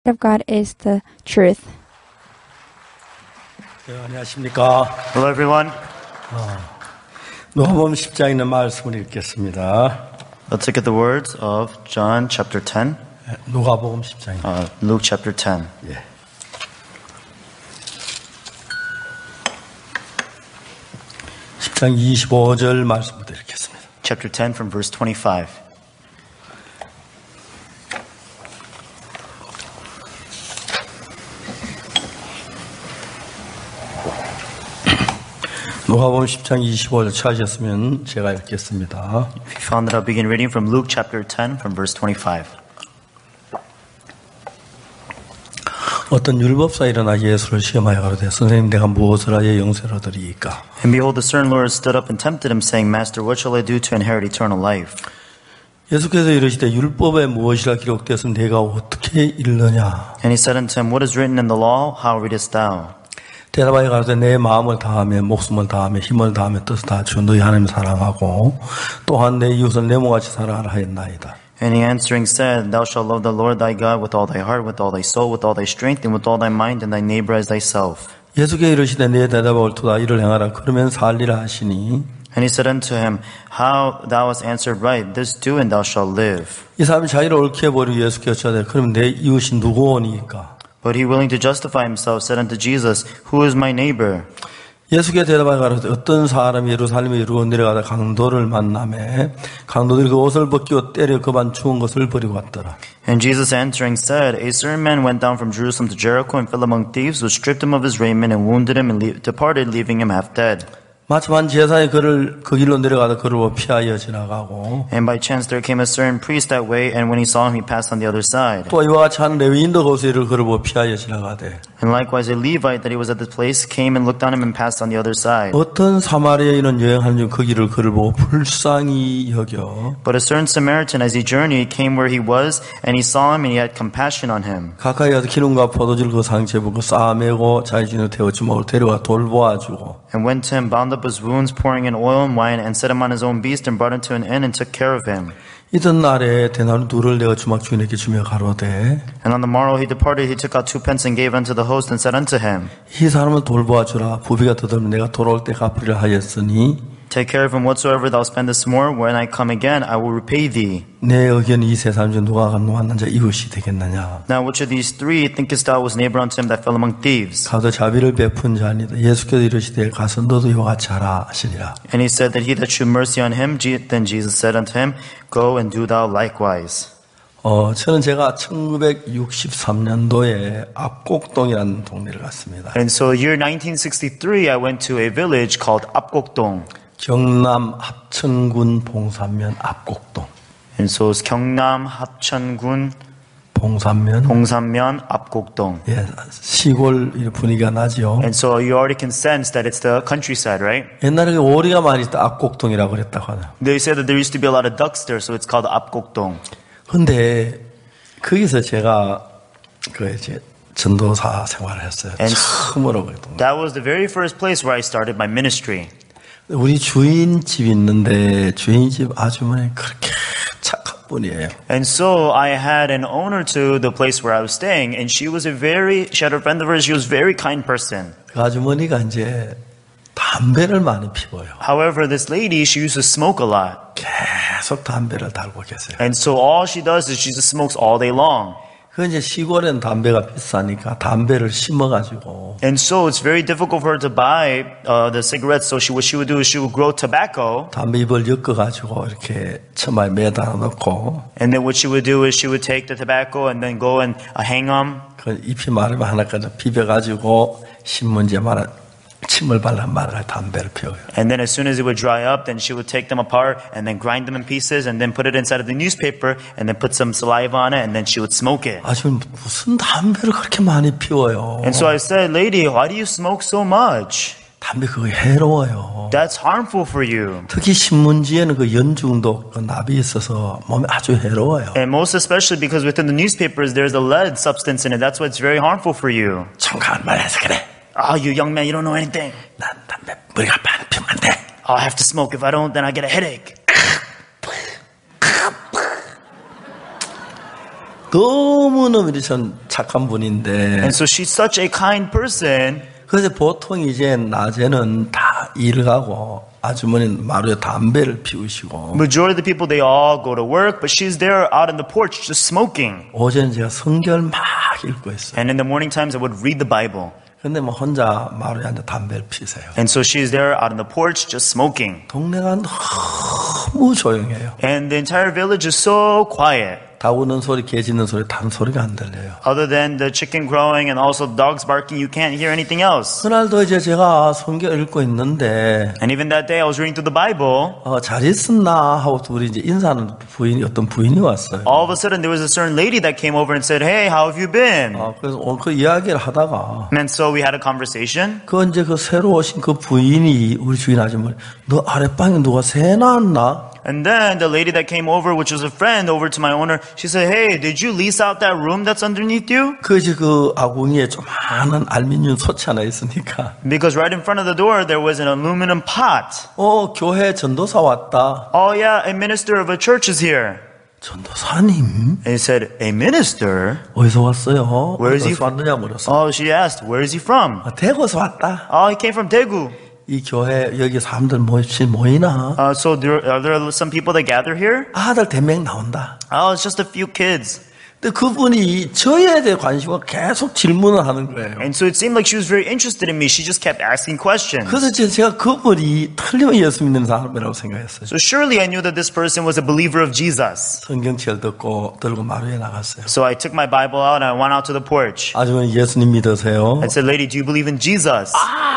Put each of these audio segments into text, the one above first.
of God is the truth. 네, 안녕하십니까. Hello, everyone. 누가복음 10장에 있는 말씀을 읽겠습니다. Let's look at the words of John chapter 10. 누가복음 10장입니다. Luke chapter 10. 예. 10장 25절 말씀부터 읽겠습니다. Chapter 10 from verse 25. 누가복음 10장 25절 찾으셨으면 제가 읽겠습니다. If you found that, I'll begin reading from Luke chapter 10 from verse 25. 어떤 율법사 일어나 예수를 시험하여 가로되 선생님 내가 무엇을 하여 영생을 얻으리이까? And behold, the certain Lord stood up and tempted him, saying, Master, what shall I do to inherit eternal life? 예수께서 이르시되 율법에 무엇이라 기록되었으면 내가 어떻게 읽느냐? And he said unto him, What is written in the law? How readest thou? 대답하여 가로되 내 마음을 다하며 목숨을 다하며 힘을 다하며 뜻을 다하여 너희 하나님 사랑하고 또한 내 이웃을 내 몸같이 사랑하라 하였나이다. And he answering said, Thou shalt love the Lord thy God with all thy heart, with all thy soul, with all thy strength, and with all thy mind, and thy neighbor as thyself. 예수께 이르시되 내 대답이 옳도다 이를 행하라 그러면 살리라 하시니 And he said unto him, How thou hast answered right, this do and thou shalt live. 이 사람이 자기를 옳게 보려 예수께 여쭤되 그러면 내 이웃이 누구오니까? But he, willing to justify himself, said unto Jesus, Who is my neighbor? 예수께 대답하여 가로되 어떤 사람이 예루살렘에 이르고 내려가다 강도를 만나매 강도들이 그 옷을 벗기고 때려 그만 죽은 것을 버리고 왔더라. And Jesus answering said, A certain man went down from Jerusalem to Jericho and fell among thieves, who stripped him of his raiment and wounded him and departed, leaving him half dead. 마침 한 제사장이 그를 그 길로 내려가다 그를 피하여 지나가고 And by chance there came a certain priest that way, and when he saw him, he passed on the other side. 또 이와 같이 한 레위인도 거기서 이를 그를 피하여 지나가되 And likewise a Levite that he was at the place came and looked on him and passed on the other side. 어떤 사마리아인은 여행하는 중 그 길을 그를 보고 불쌍히 여겨 But a certain Samaritan as he journeyed came where he was, and he saw him and he had compassion on him. 가까이 가서 기름과 포도주를 그 상처에 붓고 쌓아매고 자기 진으로 태워 주먹으로 데려가 돌보아주고 And went to him, bound up his wounds, pouring in oil and wine, and set him on his own beast, and brought him to an inn, and took care of him. 이던 날에 대나루 둘을 내어 주막 주인에게 주며 가로되 And on the morrow he departed, he took out 2 pence and gave unto the host, and said unto him, 이 사람을 돌보아주라 부비가 더들면 내가 돌아올 때 갚으리라 하였으니 Take care of him whatsoever thou spendest more, when I come again, I will repay thee. 내 의견이 이 세 사람 중 누가 건너왔는 자 이웃이 되겠느냐? Now which of these three thinkest thou was neighbor unto him that fell among thieves? 가도 자비를 베푼 자니라. 예수께서 이르시되 가서 너도 이와 같이 하라 하시니라. And he said that he that shewed mercy on him, then Jesus said unto him, Go and do thou likewise. 저는 제가 1963년도에 압곡동이라는 동네를 갔습니다. And so year 1963, I went to a village called Apgokdong. 경남 합천군 봉산면 압곡동. And so it's 경남 합천군 봉산면. 봉산면 Apgokdong. 예, 시골 분위기가 나죠. And so you already can sense that it's the countryside, right? 옛날에 오리가 많이 있다 압곡동이라고 그랬다고 하네요. They said that there used to be a lot of ducks there, so it's called Apgokdong. 근데 거기서 제가 그 이제 전도사 생활을 했어요. 처음으로 그 동네. That was the very first place where I started my ministry. 우리 주인 집 있는데 주인 집 아주머니 그렇게 착한 분이에요. And so I had an owner to the place where I was staying, and she had a friend of hers, she was a very kind person. 그 아주머니가 이제 담배를 많이 피워요. However, this lady, she used to smoke a lot. 계속 담배를 달고 계세요. And so all she does is she just smokes all day long. 그 이제 시골엔 담배가 비싸니까 담배를 심어가지고. And so it's very difficult for her to buy the cigarettes. So what she would do is she would grow tobacco. 담배 잎을 엮어가지고 이렇게 처마에 매달아 놓고. And then what she would do is she would take the tobacco and then go and hang them. 그 잎이 마르면 하나까지 비벼가지고 신문지에 침을 발라 말아 담배를 피워요. And then as soon as it would dry up, then she would take them apart and then grind them in pieces and then put it inside of the newspaper and then put some saliva on it and then she would smoke it. 아주 무슨 담배를 그렇게 많이 피워요? And so I said, Lady, why do you smoke so much? 담배 그거 해로워요. That's harmful for you. 특히 신문지에는 그 연중독, 그 납이 있어서 몸에 아주 해로워요. And most especially because within the newspapers there's a lead substance in it. That's why it's very harmful for you. 청가한 말 해서 그래. Oh, you young man, you don't know anything. 난 담배 머리가 안 피우면 안 돼. Oh, I have to smoke. If I don't, then I get a headache. 너무너무 전 착한 분인데. And so she's such a kind person. 그래서 보통 이제 낮에는 다 일을 가고 아주머니는 마루에 담배를 피우시고 Majority of the people, they all go to work, but she's there out on the porch just smoking. 오전에 제가 성경을 막 읽고 있어요. And in the morning times, I would read the Bible. 근데 뭐 혼자 마루에 앉아 담배를 피세요. And so she's there out on the porch just smoking. 동네가 너무 조용해요. And the entire village is so quiet. 닭 우는 소리, 개 짖는 소리, 단 소리가 안 들려요. Other than the chicken crowing and also dogs barking, you can't hear anything else. 그날도 이제 제가 성경 읽고 있는데 And even that day, I was reading through the Bible. 잘 있었나 하고 둘이 이제 인사하는 어떤 부인이 왔어요. All of a sudden, there was a certain lady that came over and said, "Hey, how have you been?" 그래서 그 이야기를 하다가 And so we had a conversation. 이제 그 새로 오신 그 부인이 우리 주인 아주머니, 너 아랫방에 누가 새 낳았나? And then the lady that came over, which was a friend over to my owner, she said, "Hey, did you lease out that room that's underneath you?" 이제 그 아궁이에 조그마한 알루미늄 소치 하나 있으니까. Because right in front of the door, there was an aluminum pot. 교회 전도사 왔다. Oh yeah, a minister of a church is here. 전도사님? And he said, "A minister?" 어디서 왔어요? Where is he? 어디서 왔느냐 물었어. Oh, she asked, "Where is he from?" 대구에서 왔다. Oh, he came from Daegu. 이 교회 여기 사람들 모이나? So are there some people that gather here? 아들 100명 나온다. Oh, it's just a few kids. 근데 그분이 저에 대해 관심을 계속 질문을 하는 거예요. And so it seemed like she was very interested in me. She just kept asking questions. 그래서 제가 그분이 틀림없이 예수 믿는 사람이라고 생각했어요. So surely I knew that this person was a believer of Jesus. 성경책을 들고 마루에 나갔어요. So I took my Bible out and I went out to the porch. 아주머니 예수님 믿으세요? I said, "Lady, do you believe in Jesus?"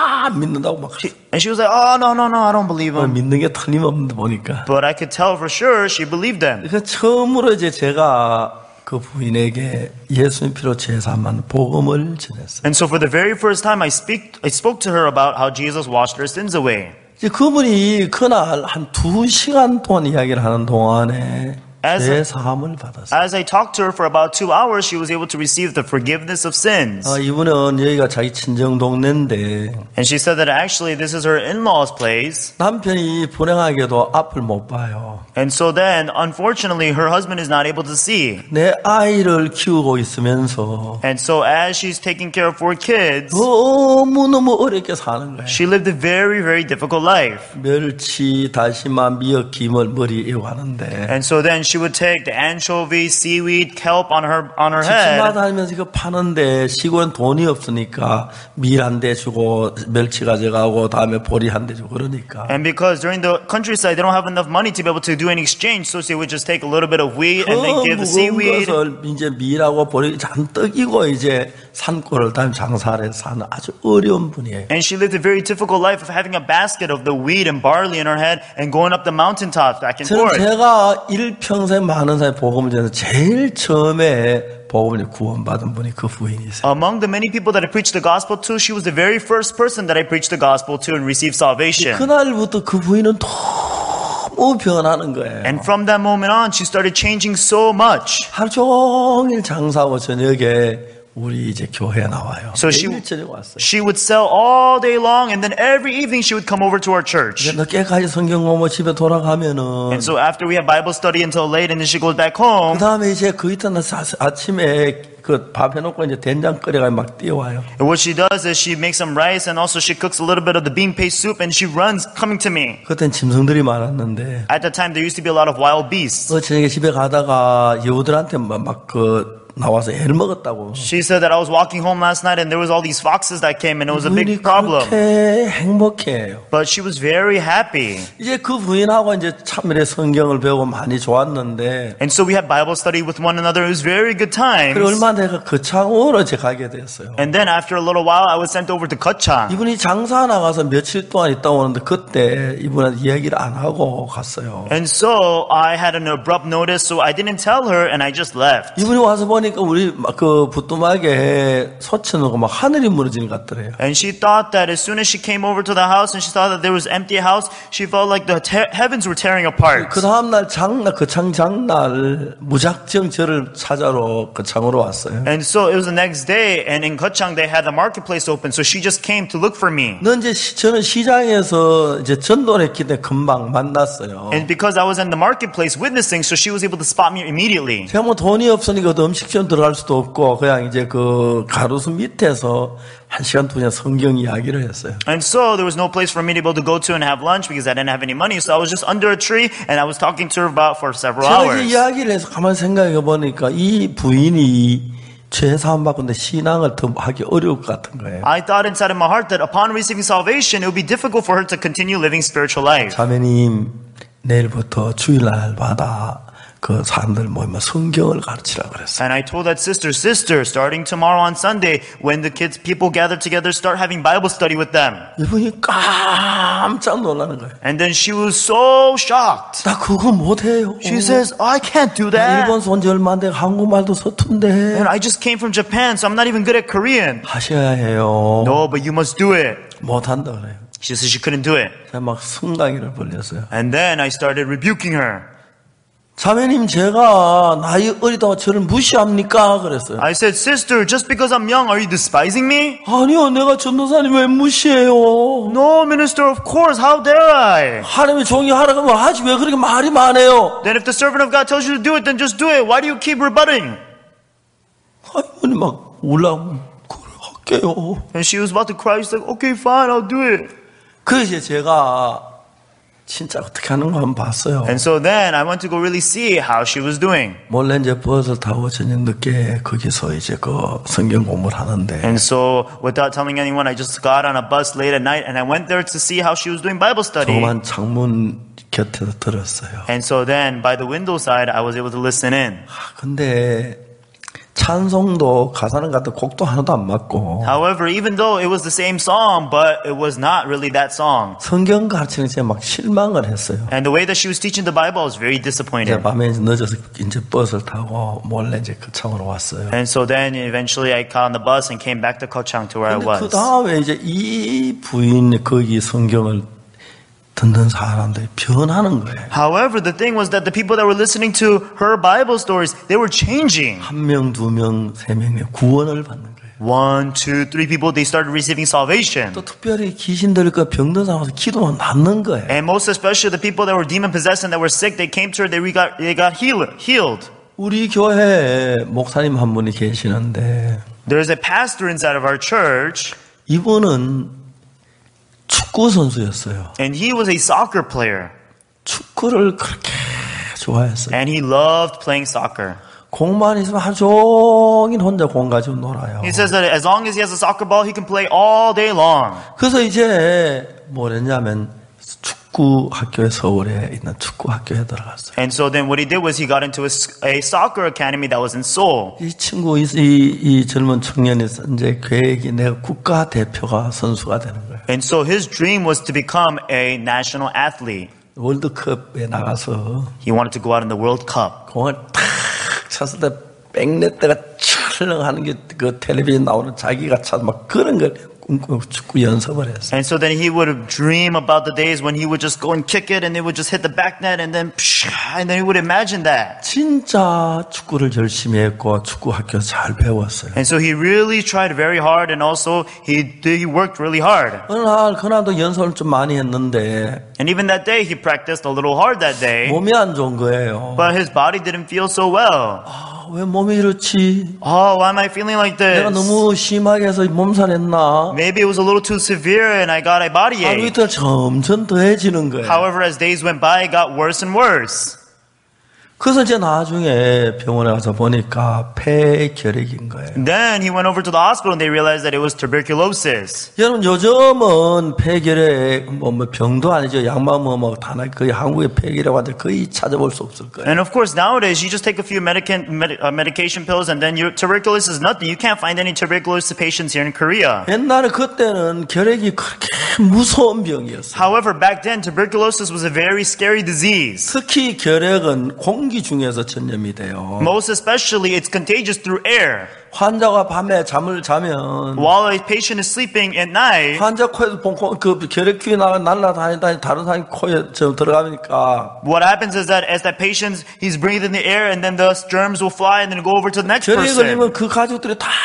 믿는다고 막 And she was like, "Oh, no, I don't believe him." 믿는 게 틀림없는데 보니까. But I could tell for sure she believed him. 그래서 처음으로 이제 제가 그 부인에게 예수님 피로 제사만 복음을 전했어요. And so for the very first time, I spoke to her about how Jesus washed her sins away. 이제 그분이 그날 한 2시간 동안 이야기를 하는 동안에 제사함을 받았어요. As I talked to her for about 2 hours, she was able to receive the forgiveness of sins. 이분은 여기가 자기 친정 동네인데 And she said that actually this is her in-laws' place. 남편이 불행하게도 앞을 못 봐요. And so then, unfortunately, her husband is not able to see. 내 아이를 키우고 있으면서 And so as she's taking care of 4 kids, 너무너무 어렵게 사는 거예요. she lived a very, very difficult life. 멸치, 다시마, 미역, 김을 머리에 이고 하는데 And so then she would take the anchovy, seaweed, kelp on her head. 집집마다 하면서 이거 파는데 시골은 돈이 없으니까 밀 한 대 주고 멸치 가져가고 다음에 보리 한 대 주고 그러니까. And because during the countryside they don't have enough money to be able to do an exchange, so she would just take a little bit of wheat and then give the seaweed. 것을 이제 밀하고 보리 잔뜩 이고 이제 산골을 다니며 장사를 해서 사는 아주 어려운 분이에요. And she lived a very difficult life of having a basket of the wheat and barley in her head and going up the mountaintops back and 저는 forth. 제가 일평생 많은 사람이 복음을 전해서 제일 처음에 복음을 구원받은 분이 그 부인이세요. Among the many people that I preached the gospel to, she was the very first person that I preached the gospel to and received salvation. 그날부터 그 부인은 너무 변하는 거예요. And from that moment on, she started changing so much. 하루 종일 장사하고 저녁에 우리 이제 교회에 나와요. So she would sell all day long, and then every evening she would come over to our church. 늦게까지 성경 공부 집에 돌아가면은. And so after we have Bible study until late, and then she goes back home. 그 다음에 이제 그 이튿날 아침에 그 밥 해놓고 이제 된장 끓여가 막 뛰어와요. And what she does is she makes some rice, and also she cooks a little bit of the bean paste soup, and she runs coming to me. 그땐 짐승들이 많았는데. At that time, there used to be a lot of wild beasts. 저녁에 집에 가다가 여우들한테 막 나와서 애를 먹었다고. She said that I was walking home last night and there was all these foxes that came and it was a big problem. 그렇게 행복해요. But she was very happy. 이제 그 부인하고 이제 참으로 성경을 배우고 많이 좋았는데. And so we had Bible study with one another. It was very good times. 그리고 얼마 내가 거창으로 이제 가게 됐어요. And then after a little while, I was sent over to Gyeochang. 이분이 장사 나가서 며칠 동안 있다 오는데 그때 이분한테 이야기를 안 하고 갔어요. And so I had an abrupt notice, so I didn't tell her and I just left. 이분이 와서 보니까 우리 그 부뚜막에 소천하고 막 하늘이 무너지는 것 같더래요. And she thought that as soon as she came over to the house and she saw that there was empty house, she felt like the heavens were tearing apart. 그 다음 날 거창 장날 무작정 저를 찾아러 거창으로 왔어요. And so it was the next day, and in Gyeochang they had the marketplace open, so she just came to look for me. 저는 시장에서 이제 전도를 했기 때문에 금방 만났어요. And because I was in the marketplace witnessing, so she was able to spot me immediately. 제가 뭐 돈이 없으니까 음식 리셉션 들어갈 수도 없고 그냥 이제 그 가로수 밑에서 1시간 2시간 성경 이야기를 했어요. And so there was no place for me to be able to go to and have lunch because I didn't have any money. So I was just under a tree and I was talking to her about for several 제가 hours. 이제 이야기를 해서 가만히 생각해 보니까 이 부인이 죄 사함 받고는데 신앙을 더 하기 어려울 것 같은 거예요. I thought inside of my heart that upon receiving salvation, it would be difficult for her to continue living spiritual life. 자매님 내일부터 주일날마다 그 사람들 모이면 성경을 가르치라고 그랬어요. And I told that sister, starting tomorrow on Sunday, when the people gather together, start having Bible study with them. 이분이 깜짝 놀라는 거예요. And then she was so shocked. 나 그거 못해요. She says, I can't do 나 that. 일본서 온 지 얼마 안 돼 한국말도 서툰데. And I just came from Japan, so I'm not even good at Korean. 하셔야 해요. No, but you must do it. 못한다 그래요. She said she couldn't do it. 제가 막 승강이를 벌렸어요. And then I started rebuking her. 자매님 제가 나이 어리다고 저를 무시합니까? 그랬어요. I said, sister, just because I'm young, are you despising me? 아니요, 내가 전도사님 왜 무시해요? No, minister, of course, how dare I? 하나님의 종이 하라고 하면 하지 왜 그렇게 말이 많아요? Then if the servant of God tells you to do it, then just do it. Why do you keep rebutting? 아니 막 울라고 그래 할게요. And she was about to cry. She's like, okay, fine, I'll do it. 그래서 제가 진짜 어떻게 하는 거 한번 봤어요. And so then I went to go really see how she was doing. 몰래 이제 버스를 타고 저녁 늦게 거기서 이제 그 성경 공부를 하는데. And so without telling anyone, I just got on a bus late at night and I went there to see how she was doing Bible study. 조그만 창문 곁에서 들었어요. And so then by the window side, I was able to listen in. 근데 찬송도 가사는 같은 곡도 하나도 안 맞고. However, even though it was the same song, but it was not really that song. 성경 가르치는 제가 막 실망을 했어요. And the way that she was teaching the Bible, I was very 이제 disappointed. 밤에 늦어서 이제 버스를 타고 몰래 이제 거창으로 왔어요. And so then eventually I got on the bus and came back to Kochang to where I 근데 그 was. 다음에 이제 이 부인 거기 성경을 듣는 사람들이 변하는 거예요. However, the thing was that the people that were listening to her Bible stories, they were changing. 한 명, 두 명, 세 명이 구원을 받는 거예요. 1, 2, 3 people, they started receiving salvation. 또 특별히 귀신 들까 병든 사람한테 기도만 낫는 거예요. And most especially the people that were demon possessed and that were sick, they came to her, they got healed. 우리 교회에 목사님 한 분이 계시는데 There's a pastor inside of our church, 이분은 축구 선수였어요. and he was a soccer player. 축구를 그렇게 좋아했어요. And he loved playing soccer. 공만 있으면 하루 종일 혼자 공 가지고 놀아요. He says that as long as he has a soccer ball, he can play all day long. 그래서 이제 뭐랬냐면 축구 학교에 서울에 있는 축구 학교에 들어갔어요. And so then what he did was he got into a soccer academy that was in Seoul. 이 친구 이 젊은 청년이 이제 계획이 내가 국가 대표가 선수가 되는 거예요. And so his dream was to become a national athlete. 월드컵에 나가서 He wanted to go out in the World Cup. 공을 탁 찼을 때 백네트가 찰렁하는 게 그 텔레비전 나오는 자기가 참 막 그런 걸 꿈꾸고 축구 연습을 했어요. And so then he would dream about the days when he would just go and kick it and it would just hit the back net and then he would imagine that. 진짜 축구를 열심히 했고 축구 학교에서 잘 배웠어요. And so he really tried very hard and also he worked really hard. 어느 날 그날도 연습을 좀 많이 했는데 And even that day he practiced a little hard that day. 몸이 안 좋은 거예요. But his body didn't feel so well. 왜 몸이 이렇지? Oh, why am I feeling like 내가 this? 너무 심하게 해서 몸살했나? Maybe it was a little too severe and I got a body 하루 ache. 이틀 점점 더해지는 거예요. However, as days went by, it got worse and worse. 그래서 이제 나중에 병원에 가서 보니까 폐결핵인 거예요. Then he went over to the hospital and they realized that it was tuberculosis. 여러분 요즘은 폐결핵 뭐 병도 아니죠. 약만 먹으면 다나 거의 한국의 폐결핵 환자 거의 찾아볼 수 없을 거예요. And of course, nowadays, you just take a few medication pills and then your tuberculosis is nothing. You can't find any tuberculosis patients here in Korea. 옛날에 그때는 결핵이 그렇게 무서운 병이었어요. However, back then, tuberculosis was a very scary disease. 특히 결핵은 공기 중에서 전염이 돼요. Most especially, it's contagious through air. 환자가 밤에 잠을 자면 While a patient is sleeping at night, 환자 코에서 그 결핵균이 날아다니다니 다른 사람 코에 들어가니까 what happens is that as that patient, he's breathing the air and then the germs will fly and then go over to the next 결핵이 person. 걸리면 그 가족들이 다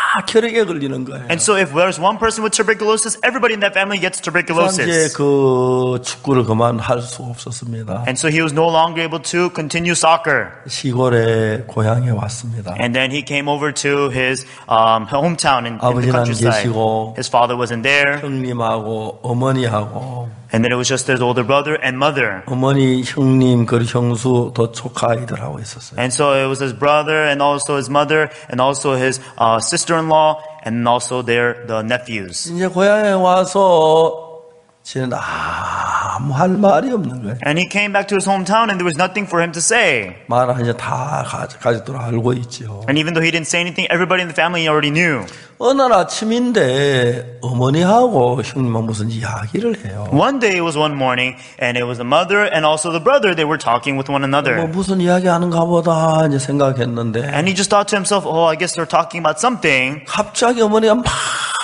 혈액에 걸리는 거예요. And so if there's one person with tuberculosis, everybody in that family gets 이제 tuberculosis. 그 축구를 그만할 수 없었습니다. And so he was no longer able to continue soccer. 시골에 고향에 왔습니다. And then he came over to his hometown in the 아버지는 안 countryside. 계시고 His father wasn't there. 형님하고 어머니하고 And then it was just his older brother and mother. 어머니, 형님, 그리고 형수, 더 조카 아이들하고 있었어요. And so it was his brother and also his mother and also his sister-in-law and also the nephews. 이제 고향에 와서 쟤는 아무 할 말이 없는 거예요. And he came back to his hometown and there was nothing for him to say. 말은 이제 다 가족들 알고 있죠. And even though he didn't say anything, everybody in the family already knew. 어느 날 아침인데 어머니하고 형님하고 무슨 이야기를 해요. One day it was one morning and it was the mother and also the brother. They were talking with one 뭐 another. 무슨 이야기 하는가 보다 이제 생각했는데 And he just thought to himself, oh, I guess they're talking about something. 갑자기 어머니가 막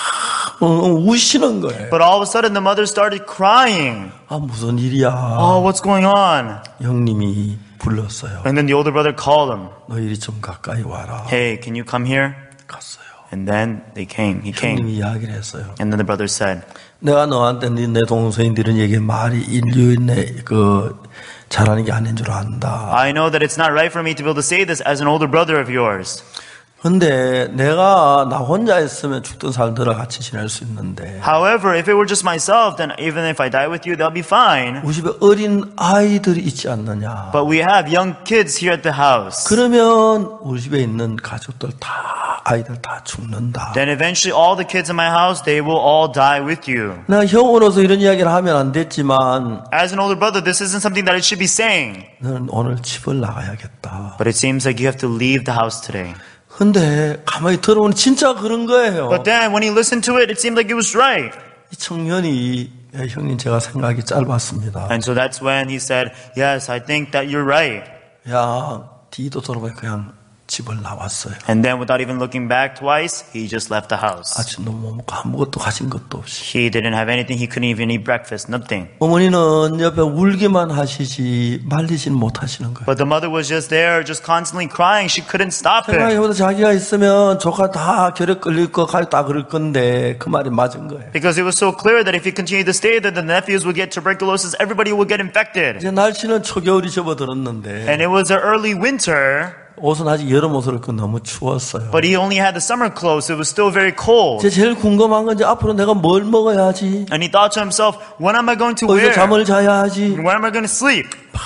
우시는 거예요. But all of a sudden the mother started crying. 아 무슨 일이야. Oh, what's going on? 형님이 불렀어요. And then the older brother called him. 너 이리 좀 가까이 와라. Hey, can you come here? 갔어요. And then they came. He came. 형님이 이야기를 했어요. And then the brother said, 내가 너한테 내 동생들은 얘기 말이 인류의 그 잘하는 게 아닌 줄 안다. I know that it's not right for me to be able to say this as an older brother of yours. 근데 내가 나 혼자 있으면 죽든 살더라 같이 지낼 수 있는데 However, if it were just myself, then even if I die with you, they'll be fine. 우리 집에 어린 아이들이 있지 않느냐. But we have young kids here at the house. 그러면 우리 집에 있는 가족들 다 아이들 다 죽는다. Then eventually all the kids in my house, they will all die with you. 내가 형으로서 이런 이야기를 하면 안 됐지만 As an older brother, this isn't something that I should be saying. 너는 오늘 집을 나가야겠다. But it seems like you have to leave the house today. 근데 가만히 들어보니 진짜 그런 거예요. But then when he listened to it, it seemed like it was right. 이 청년이 형님 제가 생각이 짧았습니다. And so that's when he said, yes, I think that you're right. 야, 뒤도 돌아보니 그냥 집을 나왔어요. And then without even looking back twice, he just left the house. 아침 너무 먹고 아무것도 가진 것도 없이. He didn't have anything. He couldn't even eat breakfast. Nothing. 어머니는 옆에 울기만 하시지 말리진 못하시는 거예요. But the mother was just there, just constantly crying. She couldn't stop it. 생각해보다 자기가 있으면 조카 다 결핵 걸릴 거 가족 다 그럴 건데 그 말이 맞은 거예요. Because it was so clear that if he continued to stay there, the nephews would get tuberculosis. Everybody would get infected. 이제 날씨는 초겨울이 접어들었는데 And it was an early winter. 옷은 아직 여름 옷을 입고 너무 추웠어요. But he only had the summer clothes. It was still very cold. 이제 제일 궁금한 건 이제 앞으로 내가 뭘 먹어야지. And he thought to himself, what am I going to 어디서 wear? 잠을 자야지. Where am I going to sleep?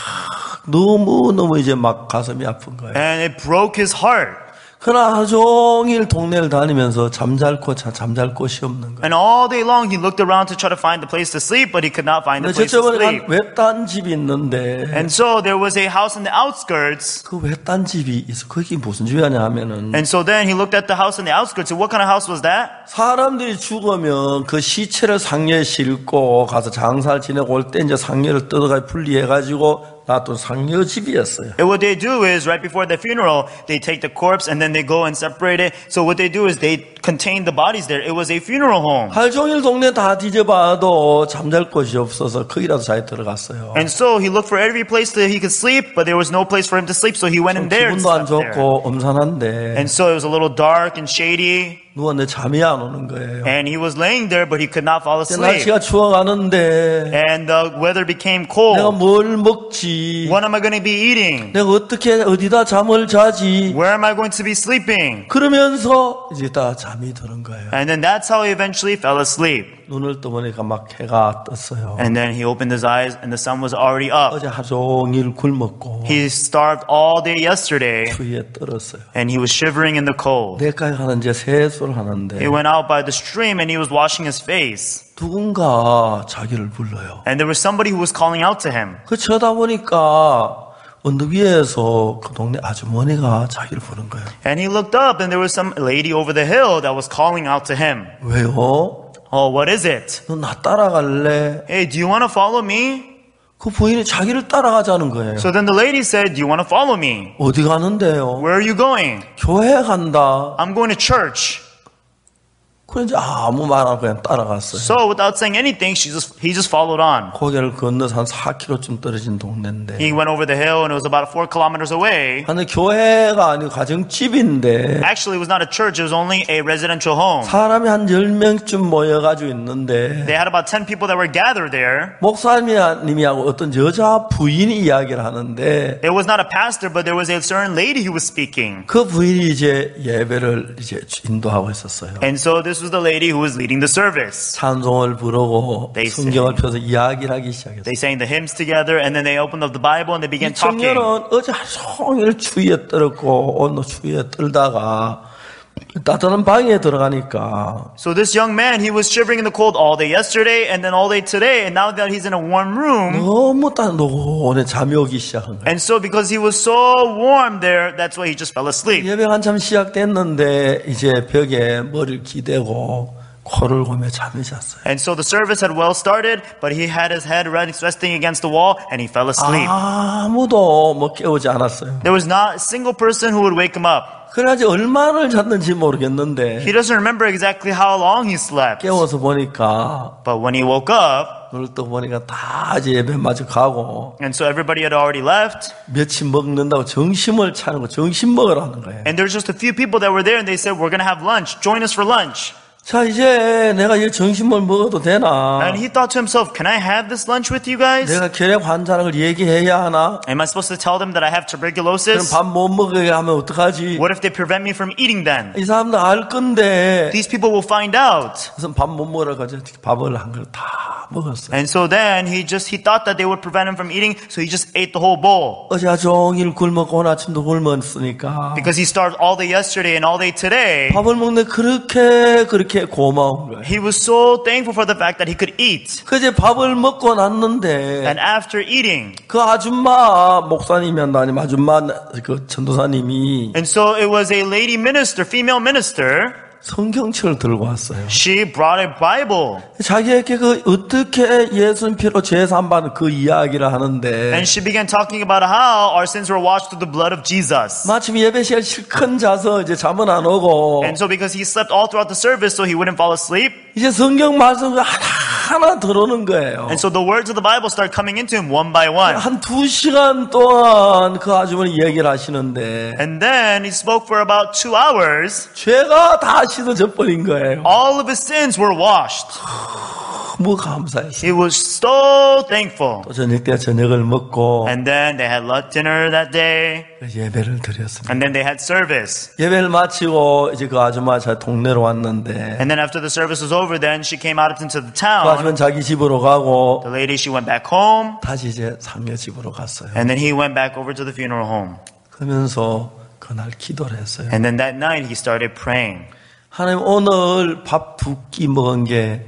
너무 이제 막 가슴이 아픈 거예요. And it broke his heart. 그러나 하루 종일 동네를 다니면서 잠잘 곳이 없는 거예요. And all day long he looked around to try to find a place to sleep, but he could not find a 근데 place to 저쪽에 sleep. 한 외딴 집이 있는데 And so there was a house in the outskirts. 그 외딴 집이 있어. 그게 무슨 집이냐 하면은 And so then he looked at the house in the outskirts. And what kind of house was that? 사람들이 죽으면 그 시체를 상려에 싣고 가서 장사를 지내고 올 때 이제 상려를 뜯어가 분리해가지고 놔둔 상려집이었어요. And what they do is right before the funeral, they take the corpse and then they go and separate it. So what they do is they contain the bodies there. It was a funeral home. 하루 종일 동네 다 뒤져봐도 잠잘 곳이 없어서 거기라도 잘 들어갔어요. And so he looked for every place that he could sleep, but there was no place for him to sleep. So he went in there and 기분도 안 slept there. 좋고 엄산한데 And so it was a little dark and shady. 누웠는데 잠이 안 오는 거예요. And he was laying there, but he could not fall asleep. 날씨가 추워가는데 And the weather became 내가 cold. 뭘 먹지? What am I going to be eating? 내가 어디다 잠을 자지? Where am I going to be sleeping? 그러면서 이제 다 잠이 드는 거예요. And then that's how he eventually fell asleep. 눈을 떠보니까 막 해가 떴어요. And then he opened his eyes and the sun was already up. 어제 하루 종일 굶었고 He starved all day yesterday 추위에 떨었어요. and he was shivering in the cold. 내가 하는 이제 세수를 하는데 He went out by the stream and he was washing his face. 누군가 자기를 불러요. And there was somebody who was calling out to him. 그 쳐다보니까 언덕 위에서 그 동네 아주머니가 자기를 부른 거예요. And he looked up and there was some lady over the hill that was calling out to him. 왜요? Oh, what is it? 너 나 따라갈래? Hey, do you want to follow me? 그 부인이 자기를 따라가자는 거예요. So then the lady said, do you want to follow me? 어디 가는데요? Where are you going? 교회 간다. I'm going to church. 그래 이제 아무 말 안 하고 그냥 따라갔어요. So without saying anything, he just followed on. 고개를 건너서 한 4km쯤 떨어진 동네인데. He went over the hill and it was about 4 kilometers away. 근데 교회가 아니고 가정집인데 Actually, it was not a church. It was only a residential home. 사람이 한 10명쯤 모여가지고 있는데 They had about 10 people that were gathered there. 목사님하고 어떤 여자 부인이 이야기를 하는데 It was not a pastor, but there was a certain lady who was speaking. 그 부인이 이제 예배를 이제 인도하고 있었어요. And so this was the lady who was leading the service. 찬송을 부르고 They 성경을 펴서 이야기를 하기 시작했어요. They sang the hymns together and then they opened up the Bible and they began 이 talking. 청년은 어제 하루 종일 추위에 떨었고 오늘 추위에 떨다가 따뜻한 방에 들어가니까 So this young man, he was shivering in the cold all day yesterday and then all day today, and now that he's in a warm room. 너무 노곤해 잠이 오기 시작한 거예요. And so because he was so warm there, that's why he just fell asleep. 예배가 한참 시작됐는데 이제 벽에 머리를 기대고 코를 고며 잠이 잤어요. And so the service had well started, but he had his head resting against the wall and he fell asleep. 아무도 뭐 깨우지 않았어요. There was not a single person who would wake him up. 그래가지고 얼마나 잤는지 모르겠는데 He doesn't remember exactly how long he slept. 깨워서 보니까 But when he woke up, 눈을 떠 보니까 다 이제 예배 마저 가고 and so everybody had already left, 며칠 먹는다고 점심을 차리고 점심 먹으라는 거예요. and there's just a few people that were there and they said, we're going to have lunch. Join us for lunch. 자 이제 내가 이 점심을 먹어도 되나? And he thought to himself, can I have this lunch with you guys? 내가 결핵 환자라는 걸 얘기해야 하나? Am I supposed to tell them that I have 그럼 tuberculosis? 밥 못 먹게 하면 어떡하지? What if they prevent me from eating then? 이 사람들 알 건데 These people will find out. 그래서 밥 못 먹으라 가지고 밥을 한 그릇 다 먹었어요. And so then he thought that they would prevent him from eating, so he just ate the whole bowl. 어제 하루 종일 굶었고 오늘 아침도 굶었으니까 Because he starved all day yesterday and all day today. 밥을 먹는데 그렇게 고마운 거예요. He was so thankful for the fact that he could eat. 그제 밥을 먹고 났는데 And after eating, 그 아줌마 목사님이었나 아니면 아줌마 그 전도사님이 and so it was a lady minister, female minister. 성경책을 들고 왔어요. She brought a Bible. 자기에게 그 어떻게 예수님 피로 죄 사함받는 그 이야기를 하는데 And she began talking about how our sins were washed through the blood of Jesus. 마침 예배 시간 실컷 자서 이제 잠은 안 오고 And so because he slept all throughout the service so he wouldn't fall asleep. 이제 성경 말씀을 하나하나 들어오는 거예요. And so the words of the Bible start coming into him one by one. 한 2시간 동안 그 아주머니 얘기를 하시는데 And then he spoke for about 2 hours. 죄가 다 씻어져 버린 거예요. All of his sins were washed. 너무 감사했어요. He was so thankful. 또 저녁 때 저녁을 먹고 And then they had dinner that day. 예배를 드렸습니다. And then they had service. 예배를 마치고 이제 그 아줌마 자 동네로 왔는데 And then after the service was over, then she came out into the 그 town. 아줌마는 자기 집으로 가고 The lady, she went back home. 다시 이제 상녀 집으로 갔어요. And then he went back over to the funeral home. 그러면서 그날 기도를 했어요. And then that night he started praying. 하나님 오늘 밥 2끼 먹은 게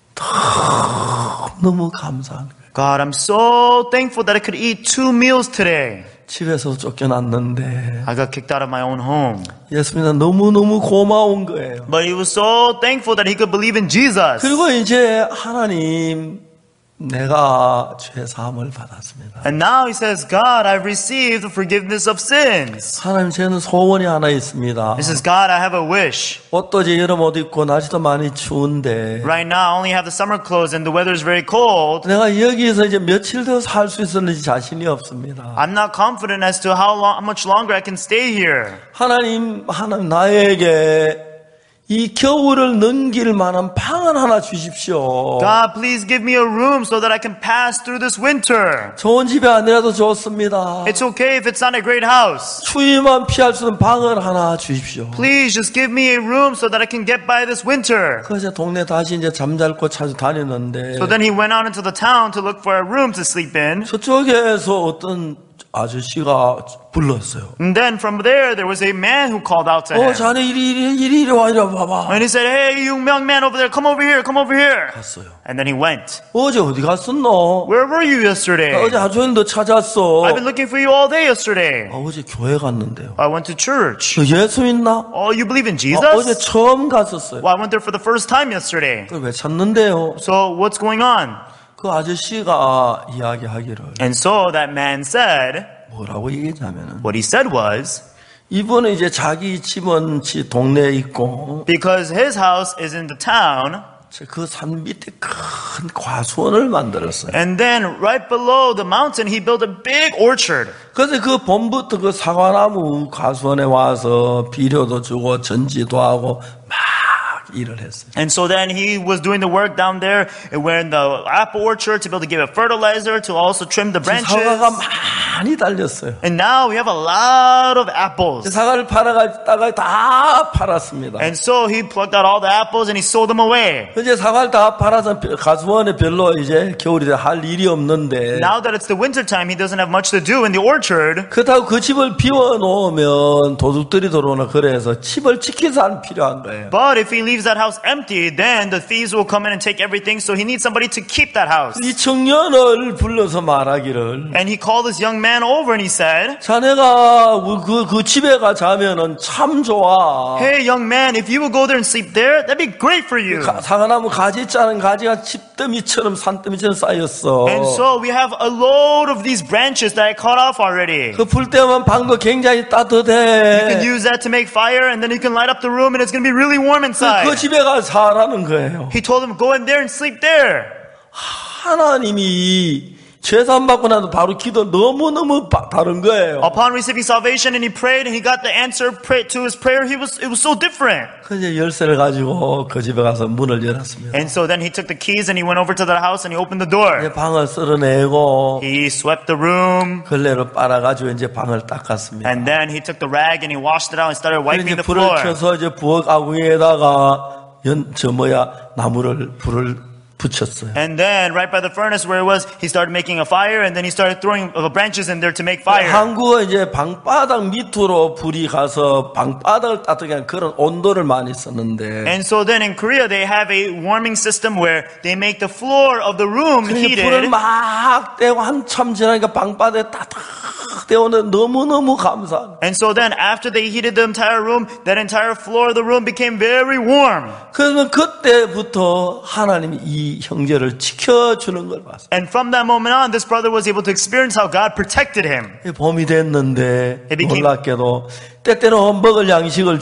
너무 감사한 거예요. God, I'm so thankful that I could eat 2 meals today. 집에서 쫓겨났는데 I got kicked out of my own home. 예수님은 너무너무 고마운 거예요. But he was so thankful that he could believe in Jesus. 그리고 이제 하나님 내가 죄 사함을 받았습니다. And now he says, God, I've received the forgiveness of sins. 하나님 저는 소원이 하나 있습니다. He says, God, I have a wish. 옷도 이제 여름 옷 입고 날씨도 많이 추운데 Right now I only have the summer clothes and the weather is very cold. 내가 여기서 이제 며칠 더 살 수 있었는지 자신이 없습니다. I'm not confident as to how much longer I can stay here. 하나님 나에게 이 겨울을 넘길 만한 방을 하나 주십시오. God, please give me a room so that I can pass through this winter. 좋은 집이 아니라도 좋습니다. It's okay if it's not a great house. 추위만 피할 수 있는 방을 하나 주십시오. Please just give me a room so that I can get by this winter. 그래서 동네 다시 이제 잠잘 곳 찾아 다녔는데 So then he went out into the town to look for a room to sleep in. 저쪽에서 어떤 아저씨가 불렀어요. And then from there was a man who called out to him. 자네 이리 와 봐봐. And he said, hey, you young man over there, come over here, come over here. 갔어요. And then he went. 어제 어디 갔었노? Where were you yesterday? 어제 하루 종일 너 찾았어. I've been looking for you all day yesterday. 어제 교회 갔는데요. I went to church. 너 예수 믿나? Oh, you believe in 어제 Jesus? 처음 갔었어요. Well, I went there for the first time yesterday. 그걸 왜 찾는데요? So what's going on? 그 아저씨가 이야기하기를 And so that man said, 뭐라고 얘기했냐면은 what he said was, 이분은 이제 자기 집은 동네에 있고 Because his house is in the town. 그 산 밑에 큰 과수원을 만들었어요. And then right below the mountain, he built a big orchard. 그래서 그 봄부터 그 사과나무 과수원에 와서 비료도 주고 전지도 하고 막 일을 했어요. And so then he was doing the work down there in the apple orchard to be able to give it fertilizer, to also trim the branches. 사과가 많이 달렸어요. And now we have a lot of apples. 사과를 팔아가다가 다 팔았습니다. And so he plucked out all the apples and he sold them away. 이제 사과를 다 팔아서 가수원에 별로 이제 겨울이 할 일이 없는데 Now that it's the winter time, he doesn't have much to do in the orchard. 그렇다고 그 집을 비워놓으면 도둑들이 들어오나 그래서 집을 지키는 사람이 필요한 거예요. But if he leaves that house empty, then the thieves will come in and take everything. So he needs somebody to keep that house. 이 청년을 불러서 말하기를 And he called this young man over and he said, 자네가 그 집에 가 자면은 참 좋아. Hey young man, if you will go there and sleep there, that'd be great for you. 사과나무 가지 자른 가지가 집더미처럼 산더미처럼 쌓였어. And so we have a load of these branches that I cut off already. 그 불 때면 방도 굉장히 You can 따뜻해. use that to make fire, and then you can light up the room, and it's going to be really warm inside. 그 집에 가 살라는 거예요. He told him, go in there and sleep there. 하나님이 죄산 받고 나서 바로 기도 너무너무 다른 거예요. Upon receiving salvation, and he prayed, and he got the answer to his prayer. It was so different. 그래서 열쇠를 가지고 그 집에 가서 문을 열었습니다. And so then he took the keys and he went over to the house and he opened the door. 방을 쓸어내고 He swept the room. 걸레로 빨아가지고 이제 방을 닦았습니다. And then he took the rag and he washed it out and started wiping 이제 the 불을 floor. 켜서 이제 부엌 아궁이에다가 불을 붙였어요. And then right by the furnace where it was, he started making a fire and then he started throwing branches in there to make fire. 한국은 이제 방바닥 밑으로 불이 가서 방바닥을 따뜻하게 하는 그런 온도를 많이 썼는데 And so then in Korea they have a warming system where they make the floor of the room 불을 heated. 막 떼고 한참 지나니까 방바닥에 따뜻 떼오는 너무너무 감사한. And so then after they heated the entire room, that entire floor of the room became very warm. 그러면 그때부터 하나님이 이 형제를 지켜주는 걸 봤어요. And from that moment on, this brother was able to experience how God protected him. 봄이 됐는데 It became- 놀랍게도 때때로 먹을 양식을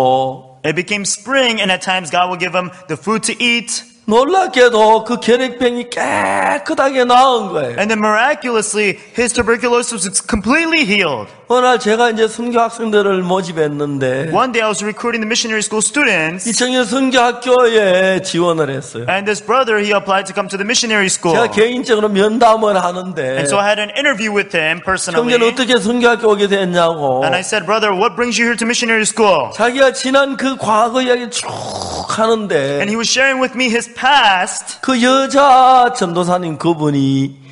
주시고 It became spring, and at times God will give him the food to eat. 놀랍게도 그 결핵병이 깨끗하게 나은 거예요. And then miraculously, his tuberculosis was completely healed. 어느 날 제가 이제 선교 학생들을 모집했는데 One day I was recruiting the missionary school students, 이 청년 선교학교에 지원을 했어요. and this brother, he applied to come to the missionary school. 제가 개인적으로 면담을 하는데 And so I had an interview with him personally. 청년 어떻게 선교학교 오게 됐냐고 And I said, brother, what brings you here to missionary school? 자기가 지난 그 과거 이야기 쭉 하는데 And he was sharing with me his past. 그 여자 전도사님 그분이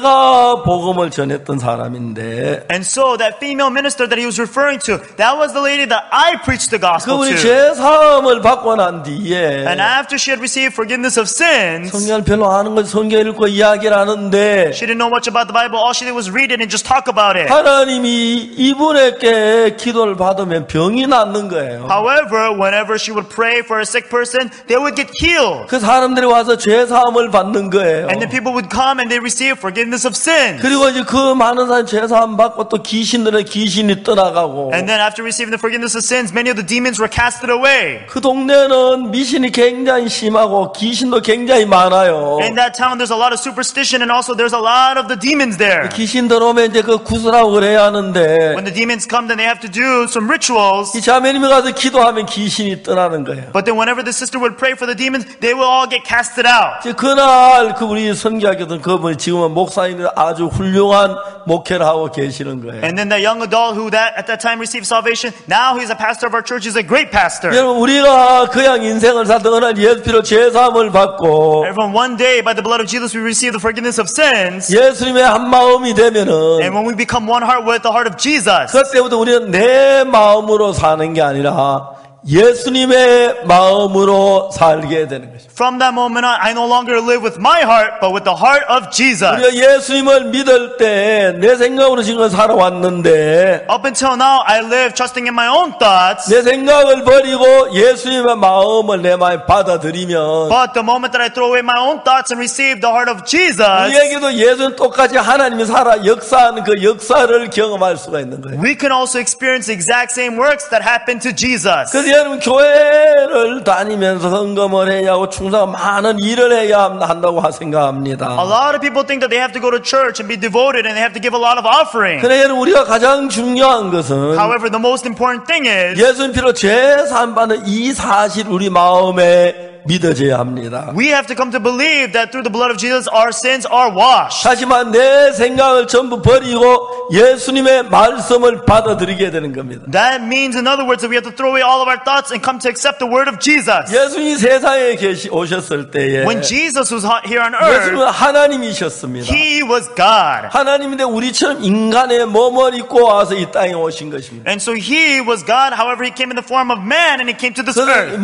제가 복음을 전했던 사람인데 And so that female minister that he was referring to, that was the lady that I preached the gospel 그분이 to. 죄사함을 받고 난 뒤에 And after she had received forgiveness of sins, 성경을 별로 아는 건 성경 읽고 이야기를 하는데 she didn't know much about the Bible. All she did was read it and just talk about it. 하나님이 이분에게 기도를 받으면 병이 낫는 거예요. However, whenever she would pray for a sick person, they would get healed. 그 사람들이 와서 죄사함을 받는 거예요. And then people would come and they receive forgiveness of sins. 그리고 이제 그 많은 사람 죄사함 받고 또 귀신들의 귀신이 떠나가고 And then after receiving the forgiveness of sins, many of the demons were casted away. 그 동네는 미신이 굉장히 심하고 귀신도 굉장히 많아요. In that town, there's a lot of superstition and also there's a lot of the demons there. 귀신 들어오면 이제 그 구슬하고 그래야 하는데 When the demons come, then they have to do some rituals. 이 자매님이 가서 기도하면 귀신이 떠나는 거예요. But then whenever the sister would pray for the demons, they will all get casted out. 이제 그날 그 우리 선교하겠던 그분이 지금은 목사님이 아주 훌륭한 목회를 하고 계시는 거예요. And then that young adult who at that time received salvation, now he's a pastor of our church. He's a great pastor. 여러분 우리가 그냥 인생을 살던 어느 날 예수 피로 죄사함을 받고 And from one day, by the blood of Jesus, we receive the forgiveness of sins. 예수님의 한 마음이 되면은 And when we become one heart with the heart of Jesus, 그때부터 우리는 내 마음으로 사는 게 아니라 예수님의 마음으로 살게 되는 것입니다. From that moment on, I no longer live with my heart, but with the heart of Jesus. 우리가 예수님을 믿을 때 내 생각으로 지금 살아왔는데 Up until now, I live trusting in my own thoughts. 내 생각을 버리고 예수님의 마음을 내 마음에 받아들이면 But the moment that I throw away my own thoughts and receive the heart of Jesus, 우리에게도 예수는 똑같이 하나님이 살아 역사하는 그 역사를 경험할 수가 있는 거예요. we can also experience the exact same works that happened to Jesus. 그래서 여러분 교회를 다니면서 헌금을 해야 하고 충성하고 많은 일을 해야 한다고 생각합니다. A lot of people think that they have to go to church and be devoted and they have to give a lot of offering. 그런데 여러분 우리가 가장 중요한 것은 However, the most important thing is 예수님 피로 죄사함 받는 이 사실 우리 마음에 믿어져야 합니다. we have to come to believe that through the blood of Jesus our sins are washed. 하지만 내 생각을 전부 버리고 예수님의 말씀을 받아들이게 되는 겁니다. That means, in other words, that we have to throw away all of our thoughts and come to accept the word of Jesus. 예수님이 세상에 오셨을 때에 When Jesus was here on earth, 예수님은 하나님이셨습니다. He was God. 하나님인데 우리처럼 인간의 몸을 입고 와서 이 땅에 오신 것입니다. And so He was God, however He came in the form of man and He came to this 그래서 earth.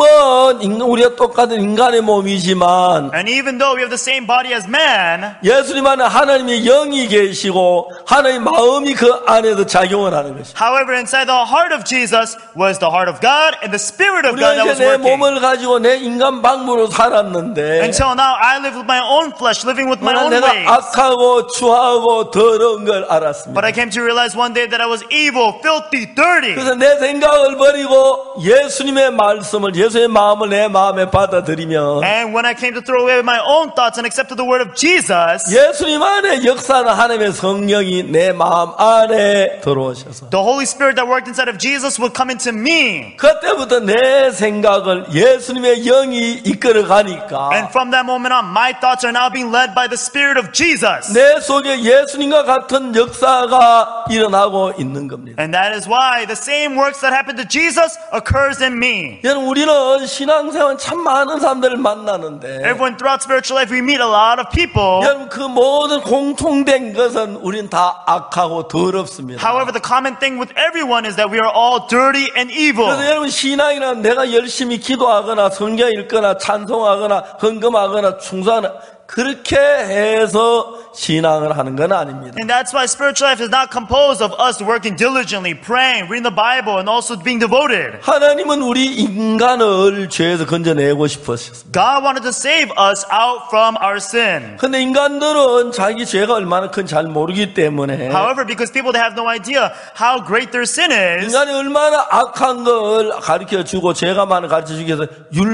몸은 우리가 똑같은 인간의 몸이지만 And even though we have the same body as man, 예수님 안에 하나님의 영이 계시고 하나님의 마음이 그 안에도 작용을 하는 것입니다. however inside the heart of Jesus was the heart of God and the Spirit of God that 우리가 was 이제 내 working. 몸을 가지고 내 인간 방법으로 살았는데 Until now I live with my own flesh, living with my own 내가 ways. 악하고 추하고 더러운 걸 알았습니다. But I came to realize one day that I was evil, filthy, dirty. 그래서 내 생각을 버리고 예수님의 말씀을 예수의 마음을 내 마음에 받아들이면 And when I came to throw away my own thoughts and accepted the word of Jesus, 예수님 안에 역사하는 하나님의 성령이 내 마음 안에 들어오셔서 the Holy Spirit that worked inside of Jesus would come into me. 그때부터 내 생각을 예수님의 영이 이끌어 가니까 And from that moment on, my thoughts are now being led by the Spirit of Jesus. 내 속에 예수님과 같은 역사가 일어나고 있는 겁니다. And that is why the same works that happened to Jesus occurs in me. 여러분 우리는 신앙생활 참 많은 사람들을 만나는데 Everyone throughout spiritual life, we meet a lot of people. 여러분 그 모든 공통된 것은 우린 다 악하고 더럽습니다. However, the common thing with everyone is that we are all dirty and evil. 그래서 여러분 신앙이란 내가 열심히 기도하거나 성경 읽거나 찬송하거나 헌금하거나 충성하거나 그렇게 해서 신앙을 하는 건 아닙니다. And that's why spiritual life is not composed of us working diligently, praying, reading the Bible, and also being devoted. 하나님은 우리 인간을 죄에서 건져내고 싶으셨습니다. God wanted to save us out from our sin. 근데 인간들은 자기 죄가 얼마나 큰지 잘 모르기 때문에 However, because people they have no idea how great their sin is, 인간이 얼마나 악한 걸 가르쳐주고 죄가 많은 가르쳐주기 위해서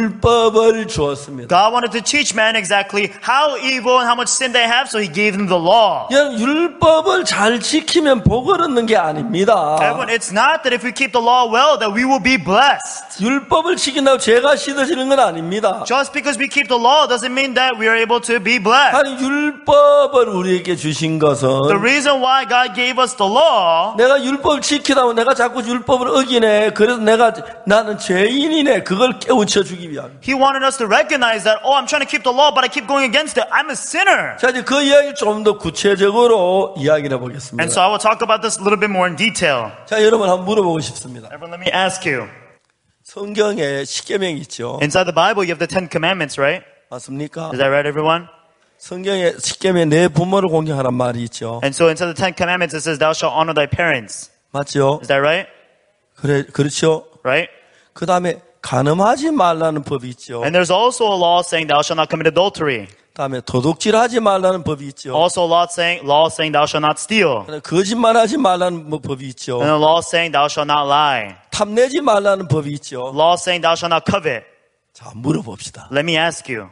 율법을 주었습니다. God wanted to teach man exactly how evil and how much sin they have, so He gave them the law. 율법을 잘 지키면 복을 얻는 게 아닙니다. Everyone, it's not that if we keep the law well that we will be blessed. 율법을 지킨다고 죄가 씻어지는 건 아닙니다. Just because we keep the law doesn't mean that we are able to be blessed. 아니 율법을 우리에게 주신 The 것은 reason why God gave us the law, 내가 율법을 지키다 보면 내가 자꾸 율법을 어기네. 그래서 나는 죄인이네. 그걸 깨우쳐 주기 위함. He wanted us to recognize that, oh, I'm trying to keep the law, but I keep going against it. I'm a sinner. 자, 이제 그 이야기 좀 더 구체적으로 이야기를 해보겠습니다. And so I will talk about this a little bit more in detail. 자, 여러분 한번 물어보고 싶습니다. Everyone, let me ask you. 성경에 십계명이 있죠. Inside the Bible, you have the 10 Commandments, right? 맞습니까? Is that right, everyone? 성경에 십계명에 내 부모를 공경하란 말이 있죠. And so inside the 10 Commandments, it says, thou shalt honor thy parents. 맞죠? Is that right? 그렇죠. Right? 그 다음에 간음하지 말라는 법이 있죠. And there's also a law saying, thou shalt not commit adultery. 다음에 도둑질하지 말라는 법이 있죠. Also a law saying, thou shalt not steal. 거짓말하지 말라는 법이 있죠. And a law saying, thou shalt not lie. 탐내지 말라는 법이 있죠. Law saying, thou shalt not covet. 자, 물어봅시다. Let me ask you.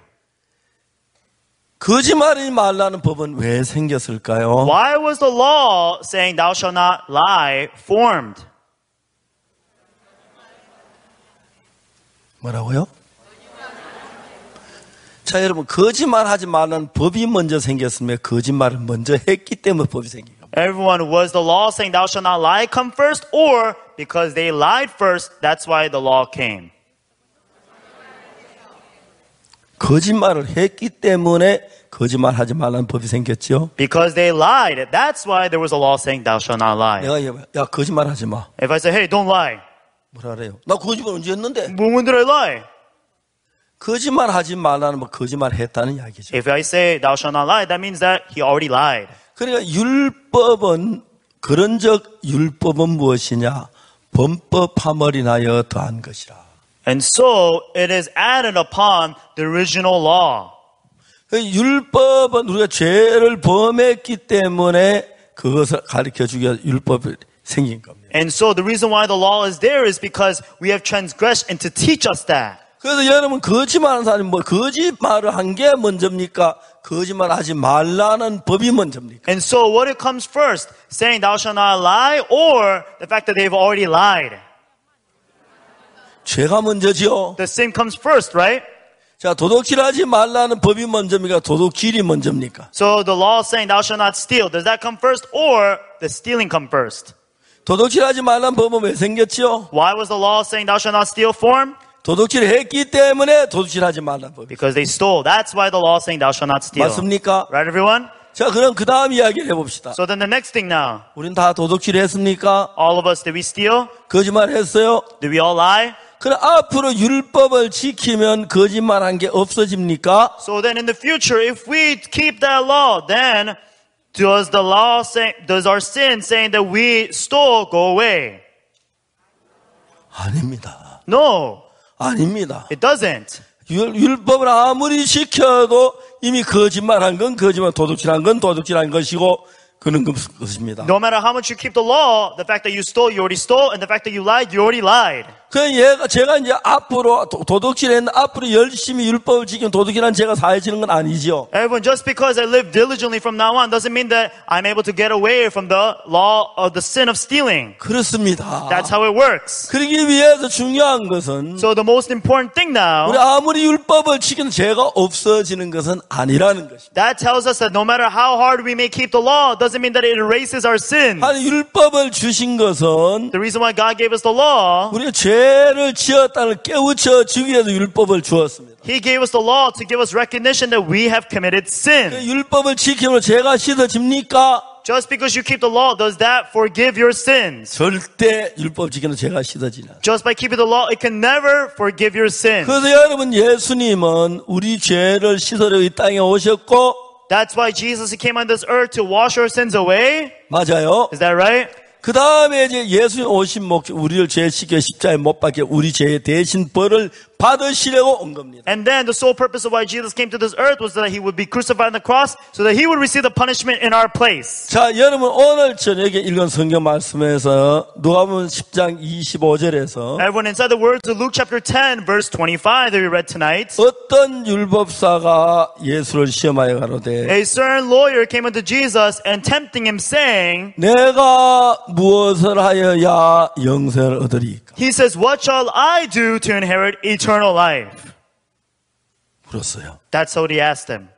거짓말하지 말라는 법은 왜 생겼을까요? Why was the law saying, thou shalt not lie, formed? 뭐라고요? 자, 여러분, 거짓말하지 말라는 법이 먼저 생겼으면 거짓말을 먼저 했기 때문에 법이 생긴 겁니다. Everyone, was the law saying, thou shalt not lie come first? Or because they lied first, that's why the law came? 거짓말을 했기 때문에 거짓말하지 말라는 법이 생겼죠. Because they lied. That's why there was a law saying, thou shalt not lie. 내가 야, 거짓말하지 마. If I say, hey, don't lie. 뭐라 그래요? 나 거짓말 언제 했는데? When did I lie? 거짓말 하지 말라는 뭐 거짓말 했다는 이야기죠. If I say thou shalt not lie, that means that he already lied. 그러니까 율법은 그런즉 율법은 무엇이냐? 범법함을 인하여 더한 것이라. And so it is added upon the original law. 율법은 우리가 죄를 범했기 때문에 그것을 가르쳐주기 위해서 율법이 생긴 겁니다. And so the reason why the law is there is because we have transgressed and to teach us that. 그래서 여러분 거짓말하는 사람이 뭐 거짓말을 한 게 먼저입니까? 거짓말 하지 말라는 법이 먼저입니까? And so what it comes first? Saying thou shalt not lie or the fact that they've already lied? 죄가 먼저지요. The sin comes first, right? 자, 도둑질하지 말라는 법이 먼저입니까? 도둑질이 먼저입니까? So the law saying thou shalt not steal, does that come first or the stealing come first? 도둑질하지 말라는 법은 왜 생겼지요? Why was the law saying thou shalt not steal formed? 도둑질을 했기 때문에 도둑질하지 말라는 법이. Because they stole. That's why the law saying thou shalt not steal. 맞습니까? Right, everyone? 자, 그럼 그 다음 이야기를 해봅시다. So then the next thing now. 우린 다 도둑질 했습니까? All of us, did we steal? 거짓말 했어요? Did we all lie? 그럼 앞으로 율법을 지키면 거짓말한 게 없어집니까? So then in the future, if we keep that law, then does the law say, does our sin saying that we stole go away? 아닙니다. No, 아닙니다. it doesn't. 율법을 아무리 지켜도 이미 거짓말한 건 거짓말, 도둑질한 건 도둑질한 것이고 그런 것입니다. No matter how much you keep the law, the fact that you stole, you already stole, and the fact that you lied, you already lied. 제가 이제 앞으로 도둑질했는데 앞으로 열심히 율법을 지키면 도둑질한 제가 사해지는 건 아니죠. Everyone, just because I live diligently from now on doesn't mean that I'm able to get away from the law of the sin of stealing. 그렇습니다. That's how it works. 그러기 위해서 중요한 것은 So the most important thing 우리 now, 아무리 율법을 지키는 죄가 없어지는 것은 아니라는 것입니다. that tells us that no matter how hard we may keep the law, doesn't mean that it erases our sin. 아니 율법을 주신 것은 The reason why God gave us the law, 우리가 죄를 지었다는 깨우쳐 주기 위해서 율법을 주었습니다. He gave us the law to give us recognition that we have committed sin. 율법을 지킴으로 죄가 씻어집니까? Just because you keep the law, does that forgive your sins? 절대 율법 지키는 죄가 씻어지지 않아요. Just by keeping the law, it can never forgive your sins. 그래서 여러분 예수님은 우리 죄를 씻으려 이 땅에 오셨고 That's why Jesus came on this earth to wash our sins away. 맞아요. Is that right? 그 다음에 이제 예수님 오신 목적 우리를 죄 씻겨 십자가에 못 박혀 우리 죄의 대신 벌을 받으시려고 온 겁니다. And then the sole purpose of why Jesus came to this earth was that he would be crucified on the cross so that he would receive the punishment in our place. 자, 여러분 오늘 저녁에 읽은 성경 말씀에서 누가복음 10장 25절에서 Everyone, inside the words of Luke chapter 10 verse 25 that we read tonight, 어떤 율법사가 예수를 시험하여 가로되 a certain lawyer came unto Jesus and tempting him saying, 내가 무엇을 하여야 영생을 얻으리까? he says, what shall I do to inherit eternal life? 물었어요. That's what he asked him.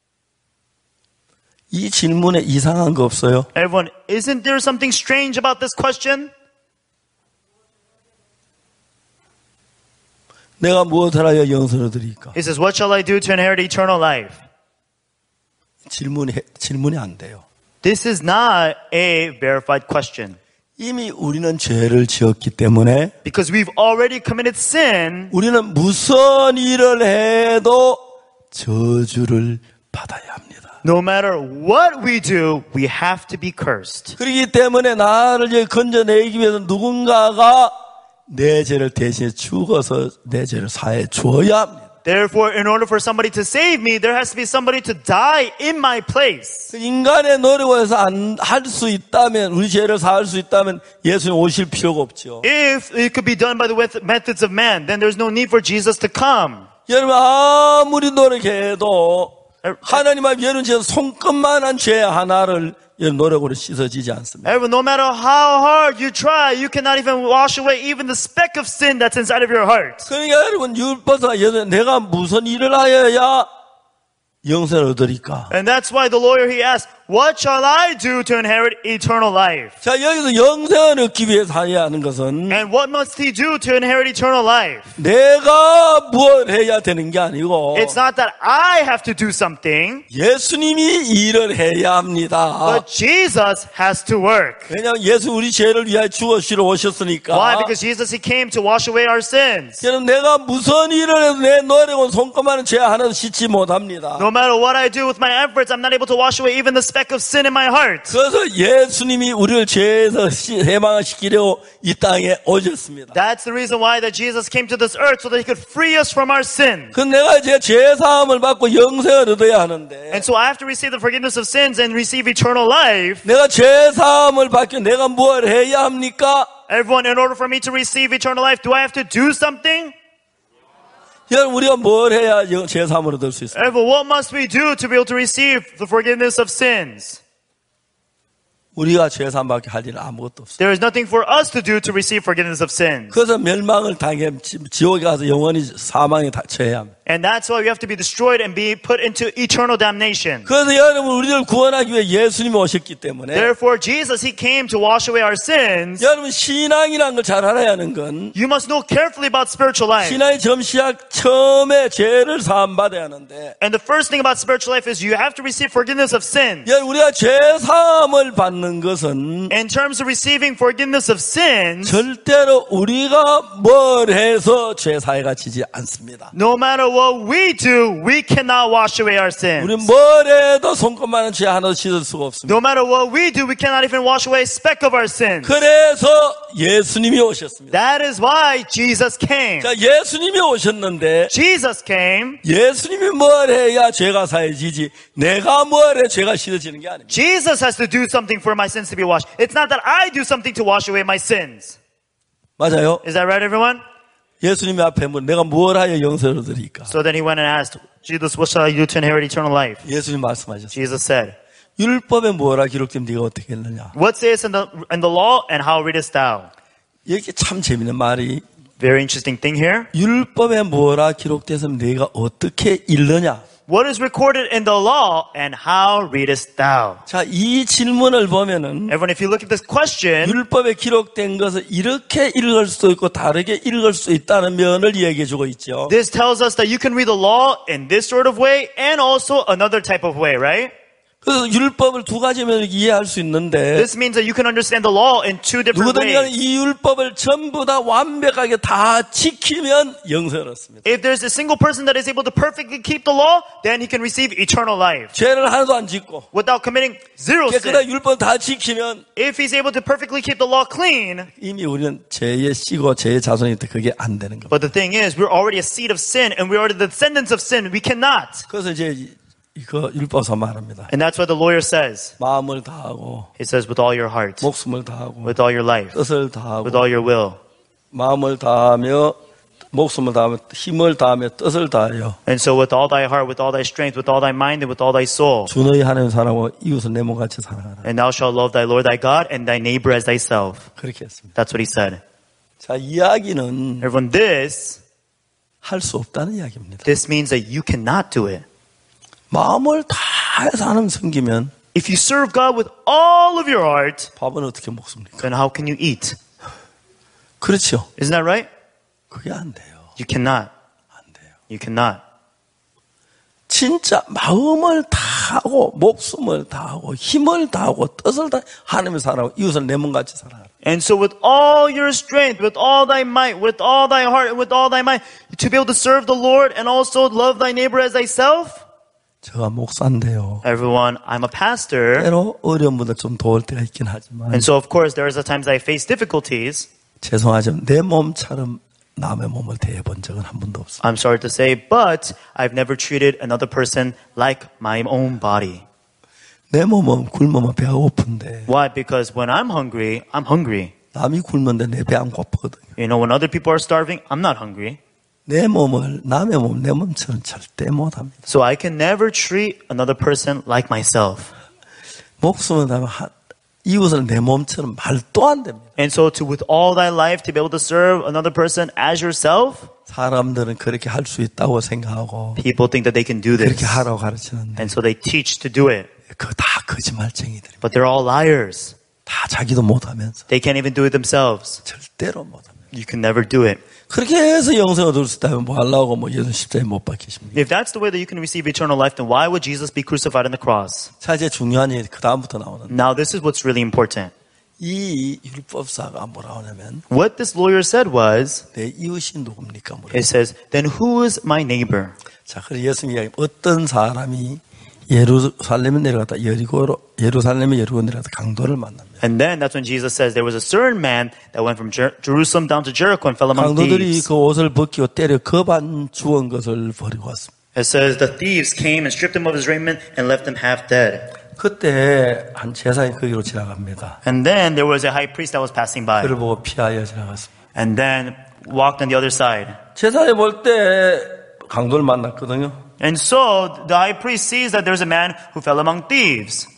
이 질문에 이상한 거 없어요? Everyone, isn't there something strange about this question? 내가 무엇을 하여 영생을 얻으리까? He says, what shall I do to inherit eternal life? 질문이 안 돼요. This is not a verified question. 이미 우리는 죄를 지었기 때문에 Because we've already committed sin, 우리는 무슨 일을 해도 저주를 받아야 합니다. no matter what we do, we have to be cursed. 그렇기 때문에 나를 이제 건져내기 위해서 누군가가 내 죄를 대신해 죽어서 내 죄를 사해 주어야 합니다. Therefore, in order for somebody to save me, there has to be somebody to die in my place. 인간의 노력을 해서 안 할 수 있다면 우리 죄를 사할 수 있다면 예수님 오실 필요가 없죠. If it could be done by the methods of man, then there's no need for Jesus to come. 여러분 아무리 노력해도 하나님 앞에 여러분 죄 손끝만한 죄 하나를 노력으로 씻어지지 않습니다. Everyone, no matter how hard you try, you cannot even wash away even the speck of sin that's inside of your heart. 그러니까 여러분 율법사 내가 무슨 일을 하여야 영생을 얻으리까? And that's why the lawyer, he asked, what shall I do to inherit eternal life? 자, 여기서 영생을 얻기 위해서 하야 하는 것은 And what must he do to inherit eternal life? 내가 뭘 해야 되는 게 아니고 It's not that I have to do something, 예수님이 일을 해야 합니다. but Jesus has to work. 왜냐하면 예수 우리 죄를 위하여 죽으시러 오셨으니까. Why? Because Jesus, he came to wash away our sins. 여러분 내가 무슨 일을 해도 내 노력은 손꼽아는 죄 하나도 씻지 못합니다. No matter what I do with my efforts, I'm not able to wash away even the speck of sin in my heart. 그래서 예수님이 우리를 죄에서 해방을 시키려고 이 땅에 오셨습니다. That's the reason why that Jesus came to this earth so that he could free us from our sin. 그 내가 이제 죄 사함을 받고 영생을 얻어야 하는데 And so I have to receive the forgiveness of sins and receive eternal life. 내가 죄 사함을 받기 내가 뭘 해야 합니까? Everyone, in order for me to receive eternal life, do I have to do something? 여러분 우리가 뭘 해야 죄 사함을 얻을 수 있어요? Everyone, what must we do to be able to receive the forgiveness of sins? 우리가 죄 사함 받기 할 일은 아무것도 없어요. There is nothing for us to do to receive forgiveness of sins. 그래서 멸망을 당해 지옥에 가서 영원히 사망에 처해야 합니다. And that's why we have to be destroyed and be put into eternal damnation. 그래서 여러분 우리를 구원하기 위해 예수님이 오셨기 때문에 Therefore, Jesus, he came to wash away our sins. 여러분 신앙이라는 걸 잘 알아야 하는 건 You must know carefully about spiritual life. 신앙의 점시작 처음에 죄를 사함 받아야 하는데 And the first thing about spiritual life is you have to receive forgiveness of sins. 여러분 우리가 죄 사함을 받는 것은 In terms of receiving forgiveness of sins, 절대로 우리가 뭘 해서 죄 사해가 지지 않습니다. no matter what we do, we cannot wash away our sins. 우리 뭘 해도 손꼽만한 죄 하나도 씻을 수가 없습니다. No matter what we do, we cannot even wash away a speck of our sins. 그래서 예수님이 오셨습니다. That is why Jesus came. 자, 예수님이 오셨는데 Jesus came. 예수님이 뭘 해야 죄가 사해지지 내가 뭘 해 죄가 씻어지는 게 아닙니다. Jesus has to do something for my sins to be washed. It's not that I do something to wash away my sins. 맞아요? Is that right, everyone? 예수님이 앞에 내가 뭘 하여 영생을 얻으리까? So then he went and asked, Jesus, what shall I do to inherit eternal life? 예수님 말씀하셨어요. Jesus said, 율법에 뭐라 기록되면 네가 어떻게 했느냐? what says in the law and how readest thou? 이게 참 재밌는 말이 Very interesting thing here. 율법에 뭐라 기록돼서 네가 어떻게 읽느냐? What is recorded in the law and how readest thou? 자, 이 질문을 보면은 Everyone, if you look at this question, 율법에 기록된 것을 이렇게 읽을 수도 있고 다르게 읽을 수 있다는 면을 얘기해 주고 있죠. this tells us that you can read the law in this sort of way and also another type of way, right? 그래서 율법을 두 가지 면을 이해할 수 있는데 This means that you can understand the law in two different 누구든지 간에 ways. 이 율법을 전부 다 완벽하게 다 지키면 영생을 얻습니다. If there's a single person that is able to perfectly keep the law, then he can receive eternal life 죄를 하나도 안 짓고 without committing zero 깨끗하게 sin. 율법을 다 지키면 If he's able to perfectly keep the law clean, 이미 우리는 죄의 씨고 죄의 자손이 때 그게 안 되는 겁니다. but the thing is, we're already a seed of sin and we're already the descendants of sin. We cannot. 그래서 이제 이거 율법서 말합니다. And that's what the lawyer says. 마음을 다하고 He says, with all your heart, 목숨을 다하고 with all your life, 뜻을 다하고 with all your will. 마음을 다하며 목숨을 다하며 힘을 다하며 뜻을 다하여 And so with all thy heart, with all thy strength, with all thy mind, and with all thy soul. 주 너희 하나님 사랑하고 이웃을 내 몸같이 사랑하라. And thou shalt love thy Lord thy God and thy neighbor as thyself. 그렇게 했습니다. That's what he said. 자, 이야기는 Everyone, this 할 수 없다는 이야기입니다. means that you cannot do it. 마음을 다해서 하나님 섬기면 If you serve God with all of your heart, 밥은 어떻게 먹습니까? then how can you eat? 그렇죠. Isn't that right? 그게 안 돼요. You cannot. 안 돼요. You cannot. 진짜 마음을 다하고 목숨을 다하고 힘을 다하고 뜻을 다 하나님을 사랑하고 이웃을 내 몸같이 사랑하라. And so with all your strength, with all thy might, with all thy heart, and with all thy mind, to be able to serve the Lord and also love thy neighbor as thyself. 제가 목사인데요. Everyone, I'm a pastor. 때로 어려운 분들 좀 도울 때가 있긴 하지만 And so of course there is a times I face difficulties. 죄송하지만 내 몸처럼 남의 몸을 대해본 적은 한 번도 없어요. I'm sorry to say, but I've never treated another person like my own body. 내 몸은 굶으면 배가 고픈데 Why? Because when I'm hungry, I'm hungry. 남이 굶는데 내 배 안 고프거든요. You know, when other people are starving, I'm not hungry. 내 몸을 남의 몸, 내 몸처럼 절대 못합니다. So I can never treat another person like myself. 목숨을 다하면 이웃을 내 몸처럼 말도 안 됩니다. And so with all thy life to be able to serve another person as yourself, 사람들은 그렇게 할 수 있다고 생각하고 people think that they can do this. 그렇게 하라고 가르치는데 And so they teach to do it. 그거 다 거짓말쟁이들입니다. But they're all liars. 다 자기도 못하면서 They can't even do it themselves. 절대로 못합니다. You can never do it. 그렇게 해서 영생을 얻을 수 있다면 뭐 하려고 뭐 예수 십자가에 못 박히십니까? If that's the way that you can receive eternal life, then why would Jesus be crucified on the cross? 자, 이제 중요한 일이 그 다음부터 나오는데 Now this is what's really important. 이 율법사가 뭐라 하냐면 What this lawyer said was, 내 이웃이 누굽니까? 물어요. it says, then who is my neighbor? 자, 그래서 예수님이 이야기 어떤 사람이 예루살렘에 내려갔다 예루살렘에 여리고 내려갔다 강도를 만납니다. And then that's when Jesus says there was a certain man that went from Jerusalem down to Jericho and fell among 강도들이 thieves. 그 옷을 벗기고 때려 겁안 죽은 것을 버리고 왔습니다. It says the thieves came and stripped him of his raiment and left him half dead. 그때 한 제사장이 거기로 지나갑니다. And then there was a high priest that was passing by. 그를 보고 피하여 지나갔습니다. And then walked on the other side. 제사장이 볼 때 강도를 만났거든요. And so the high priest sees that there's a man who fell among thieves.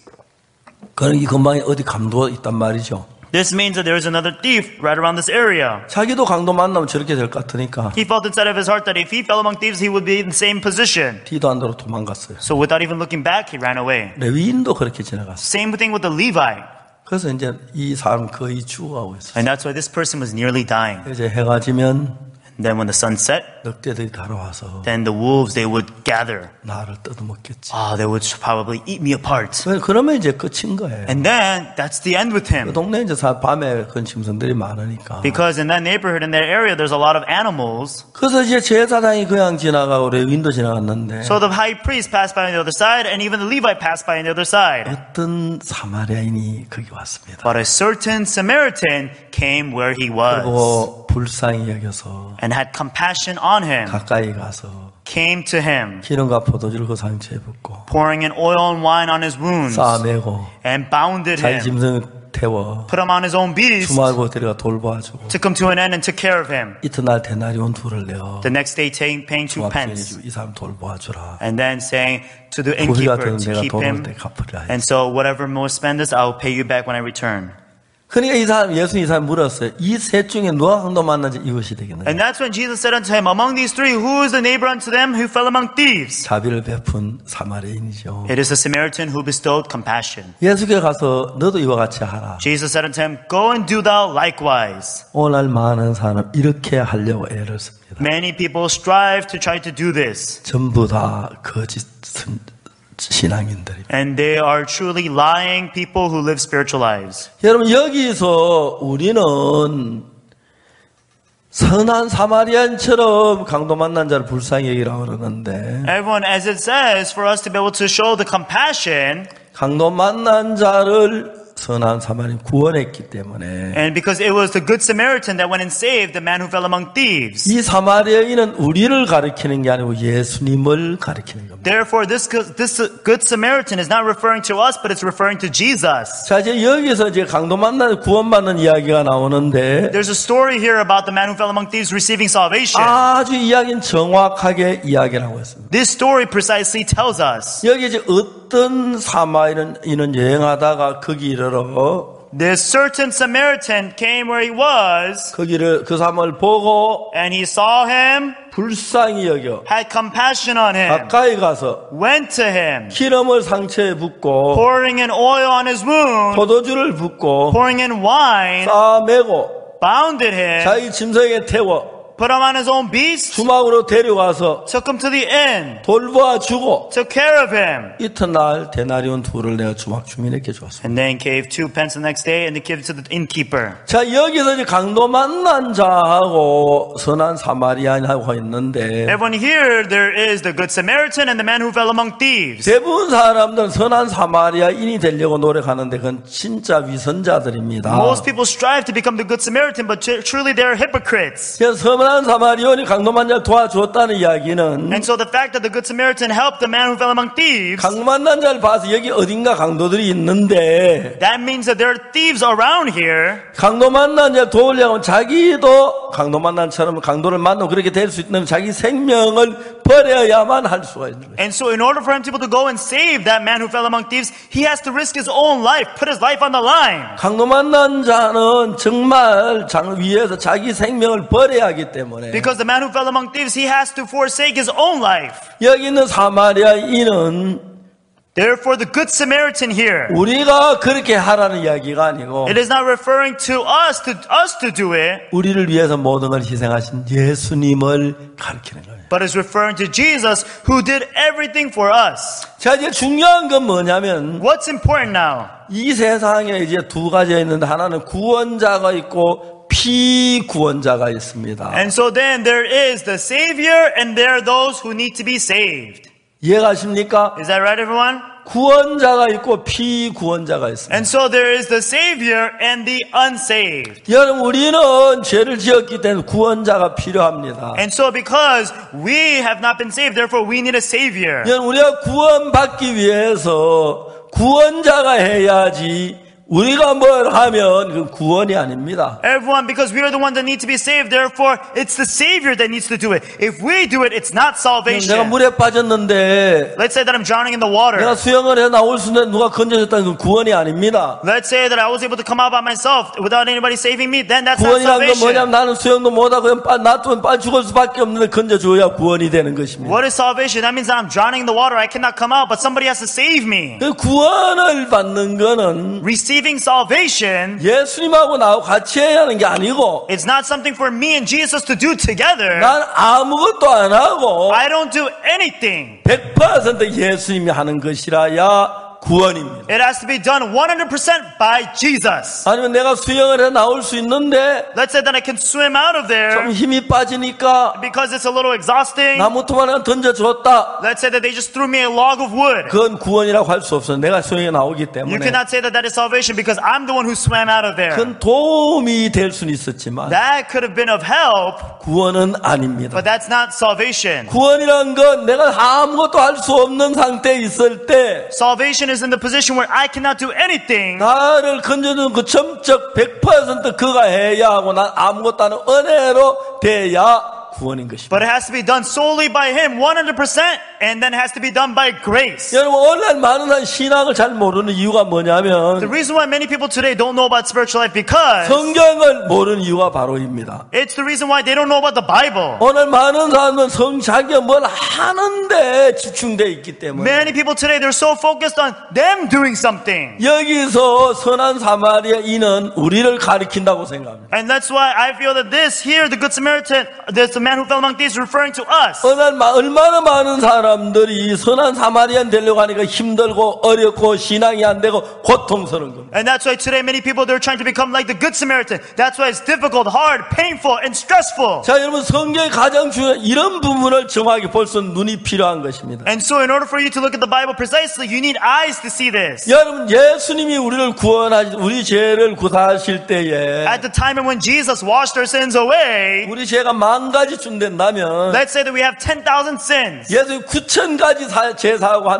그는 이 근방에 어디 강도가 있단 말이죠. This means that there's another thief right around this area. 자기도 강도 만나면 저렇게 될 것 같으니까 He felt inside of his heart that if he fell among thieves, he would be in the same position. 뒤도 안 돌아 도망갔어요. So without even looking back, he ran away. 레위인도 그렇게 지나갔어요. Same thing with the Levite. 그래서 이제 이 사람 거의 죽어가고 있어요. And that's why this person was nearly dying. 이제 해가 지면 And then when the sun set, 늑대들이 달아와서 then the wolves, they would gather. 나를 뜯어먹겠지. They would probably eat me apart. 그러면 이제 끝인 거예요. And then that's the end with 그 him. 동네에 이제 밤에 그런 짐승들이 많으니까. Because in that neighborhood, in that area, there's a lot of animals. 그래서 이제 제사장이 그냥 지나가고 레위인도 지나갔는데 So the high priest passed by on the other side, and even the Levite passed by on the other side. 어떤 사마리아인이 거기 왔습니다. But a certain Samaritan came where he was 그리고 불쌍히 여겨서 and had compassion on him, 가까이 가서 came to him, 기름과 포도주를 그 상처에 붓고 pouring in oil and wine on his wounds, 싸매고 and bounded 자기 him, 짐승을 태워 put him on his own beast, 주말고 데려가 돌보아주고 took him to an inn and took care of him. 이튿날 데나리온 둘을 내어 The next day paying 2 pence, 이 사람 돌보아주라. and then saying to the 부비가 innkeeper 되는 to 내가 keep 돌아올 him, 때 갚으리라. and so whatever more spend is, I will pay you back when I return. 그러니까 이 사람 예수님 이 사람 물었어요. 이 셋 중에 누가 강도 만난지 이것이 되겠느냐. And that's when Jesus said unto him, among these three, who is the neighbor unto them who fell among thieves? 자비를 베푼 사마리아인이죠. It is the Samaritan who bestowed compassion. 예수께 가서 너도 이와 같이 하라. Jesus said unto him, go and do thou likewise. 오늘 많은 사람 이렇게 하려고 애를 씁니다. Many people strive to try to do this, 전부 다 거짓 신앙인들입니다. and they are truly lying people who live spiritual lives. 여러분 여기서 우리는 선한 사마리안처럼 강도 만난 자를 불쌍히 여기라고 그러는데 Everyone, as it says, for us to be able to show the compassion, 강도 만난 자를 선한 사마리안 구원했기 때문에 and because it was the good Samaritan that went and saved the man who fell among thieves. 이 사마리아인은 우리를 가리키는 게 아니고 예수님을 가리키는 겁니다. Therefore, this good Samaritan is not referring to us, but it's referring to Jesus. 자, 이제 여기서 이제 강도 만나 구원받는 이야기가 나오는데 There's a story here about the man who fell among thieves receiving salvation. 아주 이야기는 정확하게 이야기를 하고 있습니다. This story precisely tells us 여기 이제 어떤 사마리아인은 여행하다가 거기를 this certain Samaritan came where he was, 거기를 그 사람을 보고 and he saw him, 불쌍히 여겨 had compassion on him, 가까이 가서 went to him, 기름을 상처에 붓고 pouring in oil on his wound, 포도주를 붓고 pouring in wine, 싸매고 bounded him, 자기 짐승에 태워 put him on his own beast, 주막으로 데려가서 took him to the inn, 돌보아주고 took care of him, 이튿날 데나리온 둘을 내어 주막 주민에게 줬습니다. and then gave 2 pence the next day and they gave it to the innkeeper. 자, 여기서 이제 강도 만난 자하고 선한 사마리아인하고 있는데 Everyone here, there is the good Samaritan and the man who fell among thieves. 대부분 사람들은 선한 사마리아인이 되려고 노력하는데 그건 진짜 위선자들입니다. Most people strive to become the good Samaritan, but truly they are hypocrites. 그래서 선한 사마리아인이 강도 만난 자를 도와주었다는 이야기는 And so the fact that the good Samaritan helped the man who fell among thieves, 강도 만난 자를 봐서 여기 어딘가 강도들이 있는데 that means that there are thieves around here. 강도 만난 자를 도우려면 자기도 강도 만난 처럼 강도를 만나고 그렇게 될 수 있는 자기 생명을 버려야만 할 수가 있는 거예요. And so in order for him to be able to go and save that man who fell among thieves, he has to risk his own life, put his life on the line. 강도 만난 자는 정말 위해서 자기 생명을 버려야 하기 때문에 Because the man who fell among thieves, he has to forsake his own life. 여기 있는 사마리아인은 Therefore, the Good Samaritan here, 우리가 그렇게 하라는 이야기가 아니고 it is not referring to us to do it, 우리를 위해서 모든 걸 희생하신 예수님을 가르치는 거예요. but is referring to Jesus who did everything for us. 자, 이제 중요한 건 뭐냐면 What's important now? 이 세상에 이제 두 가지가 있는데 하나는 구원자가 있고 피구원자가 있습니다. And so then there is the Savior and there are those who need to be saved. 이해가십니까? Is that right, everyone? 구원자가 있고 피구원자가 있습니다. And so there is the Savior and the unsaved. 여러분, 우리는 죄를 지었기 때문에 구원자가 필요합니다. And so because we have not been saved, therefore we need a Savior. 여러분, 우리가 구원받기 위해서 구원자가 해야지 우리가 뭘 하면 그건 구원이 아닙니다. Everyone, because we are the ones that need to be saved, therefore it's the Savior that needs to do it. If we do it, it's not 내가 salvation. 물에 빠졌는데 Let's say that I'm drowning in the water. 내가 수영을 해 나올 수 있는데 누가 건져줬다는 건 구원이 아닙니다. Let's say that I was able to come out by myself without anybody saving me, then that's not 구원이란 건 salvation. 뭐냐면 나는 수영도 못하고 그냥 놔두면 빨리 죽을 수밖에 없는데 건져줘야 구원이 되는 것입니다. What is salvation? That means that I'm drowning in the water. I cannot come out, but somebody has to save me. 그 구원을 받는 거는 Receiving salvation, 예수님하고 나하고 같이 해야 하는 게 아니고 it's not something for me and Jesus to do together. 난 아무것도 안 하고 I don't do anything. 100% 예수님이 하는 것이라야 구원입니다. It has to be done 100% by Jesus. 아니면 내가 수영을 해 나올 수 있는데 Let's say that I can swim out of 좀 there 힘이 빠지니까 because it's a little exhausting. 나무토만 하나 던져줬다. Let's say that they just threw me a log of wood. 그건 구원이라고 할 수 없어. 내가 수영에 나오기 You 때문에. cannot say that that is salvation because I'm the one who swam out of there. 그건 도움이 될 수는 있었지만 That could have been of help, 구원은 아닙니다. but that's not salvation. 구원이란 건 내가 아무것도 할 수 없는 상태에 있을 때 Salvation is in the position where I cannot do anything. 나를 건져주는 그 점적 100% 그가 해야 하고 난 아무것도 안 하는 은혜로 돼야 구원인 것입니다. But it has to be done solely by Him, 100%, and then it has to be done by grace. 여러분, 오늘날 많은 사람이 신앙을 잘 모르는 이유가 The 뭐냐면 reason why many people today don't know about spiritual life because 성경을 모르는 이유가 바로입니다. it's the reason why they don't know about the Bible. 오늘 많은 사람은 자기가 뭘 하는데 집중되어 있기 때문에 Many people today, they're so focused on them doing something. 여기서 선한 사마리아인은 우리를 가리킨다고 생각합니다. And that's why I feel that this here, the Good Samaritan, the man who fell among thieves, is referring to us. 얼마나 많은 사람들이 선한 사마리아인 되려고 하니까 힘들고 어렵고 신앙이 안 되고 고통스러운 겁니다. And that's why today many people, they're trying to become like the Good Samaritan. That's why it's difficult, hard, painful, and stressful. 자, 여러분, 성경의 가장 중요한 이런 부분을 정확히 볼 수 있는 눈이 필요한 것입니다. And so in order for you to look at the Bible precisely, you need eyes to see this. 여러분, 예수님이 우리를 우리 죄를 구사하실 때에 At the time when Jesus washed our sins away, 우리 죄가 10,000가지 준다면 let's say that we have 10,000 sins. 예수님 9,000가지 죄 사하고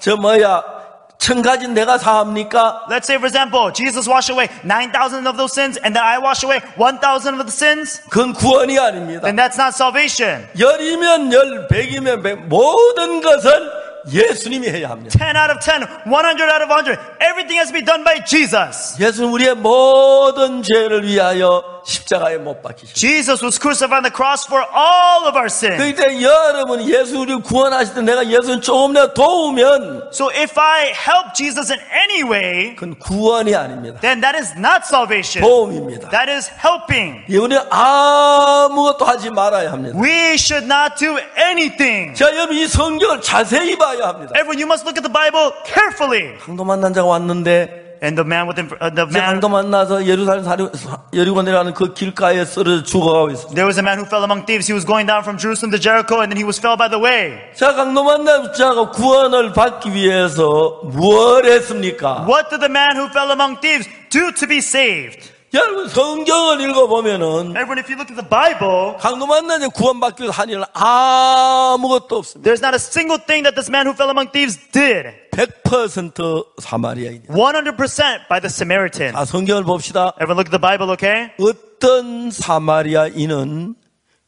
1,000가지 내가 사합니까? Let's say, for example, Jesus washed away 9,000 of those sins, and then I wash away 1,000 of the sins. 그건 구원이 아닙니다. Then that's not salvation. 10이면 10, 100이면 100, 모든 것을 예수님이 해야 합니다. 10 out of 10, 100 out of 100. Everything has to be done by Jesus. 예수는 우리의 모든 죄를 위하여 십자가에 못 박히셨습니다. Jesus was crucified on the cross for all of our sins. 그때 여러분이 예수 우리를 구원하실 때 내가 예수를 조금이라도 도우면 So if I help Jesus in any way, 그건 구원이 아닙니다. then that is not salvation. 도움입니다. That is helping. 우리는 아무것도 하지 말아야 합니다. We should not do anything. 자, 여러분 이 성경을 자세히 봐야 합니다. Everyone, you must look at the Bible carefully. 강도 만난 자가 왔는데 And the man with the 이제 man, 강도 만나서 여리고 내려가는 그 길가에 쓰러져 죽어가고 있습니다. there was a man who fell among thieves. He was going down from Jerusalem to Jericho, and then he was fell by the way. 자, 강도 만난 자가 구원을 받기 위해서 무엇을 했습니까? What did the man who fell among thieves do to be saved? 여러분 성경을 읽어보면은 Everyone, if you look at the Bible, 강도 만난 자 구원받기 위해서 한 일은 아무것도 없습니다. there's not a single thing that this man who fell among thieves did. 100% 사마리아인이에요. 100% by the Samaritan. 자, 성경을 봅시다. Everyone look at the Bible, okay? 어떤 사마리아인은